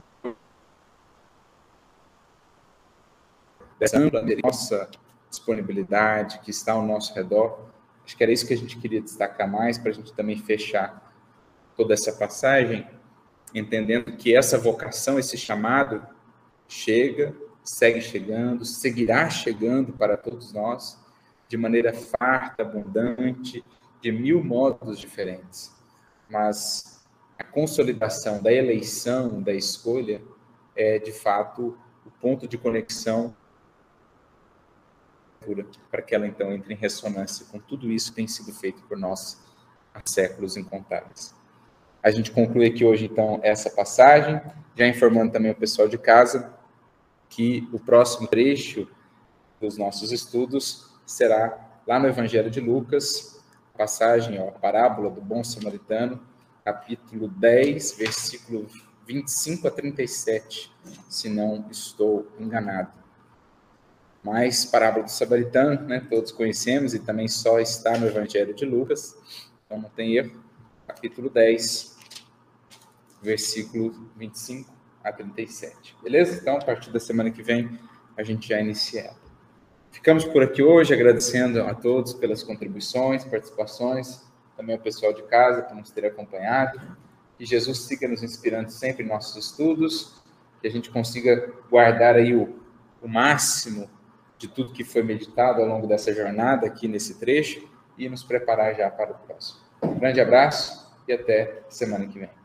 dessa nossa disponibilidade que está ao nosso redor, acho que era isso que a gente queria destacar mais, para a gente também fechar toda essa passagem, entendendo que essa vocação, esse chamado, chega, segue chegando, seguirá chegando para todos nós, de maneira farta, abundante, de 1000 modos diferentes. Mas a consolidação da eleição, da escolha, é, de fato, o ponto de conexão para que ela, então, entre em ressonância com tudo isso que tem sido feito por nós há séculos incontáveis. A gente conclui aqui hoje, então, essa passagem, já informando também o pessoal de casa que o próximo trecho dos nossos estudos será lá no Evangelho de Lucas, passagem, a parábola do bom samaritano, capítulo 10, versículo 25 a 37, se não estou enganado. Mas parábola do samaritano, né, todos conhecemos e também só está no Evangelho de Lucas, então não tem erro, capítulo 10, versículo 25 a 37. Beleza? Então, a partir da semana que vem, a gente já inicia. Ficamos por aqui hoje, agradecendo a todos pelas contribuições, participações, também ao pessoal de casa por nos ter acompanhado. Que Jesus siga nos inspirando sempre em nossos estudos, que a gente consiga guardar aí o máximo de tudo que foi meditado ao longo dessa jornada aqui nesse trecho e nos preparar já para o próximo. Um grande abraço e até semana que vem.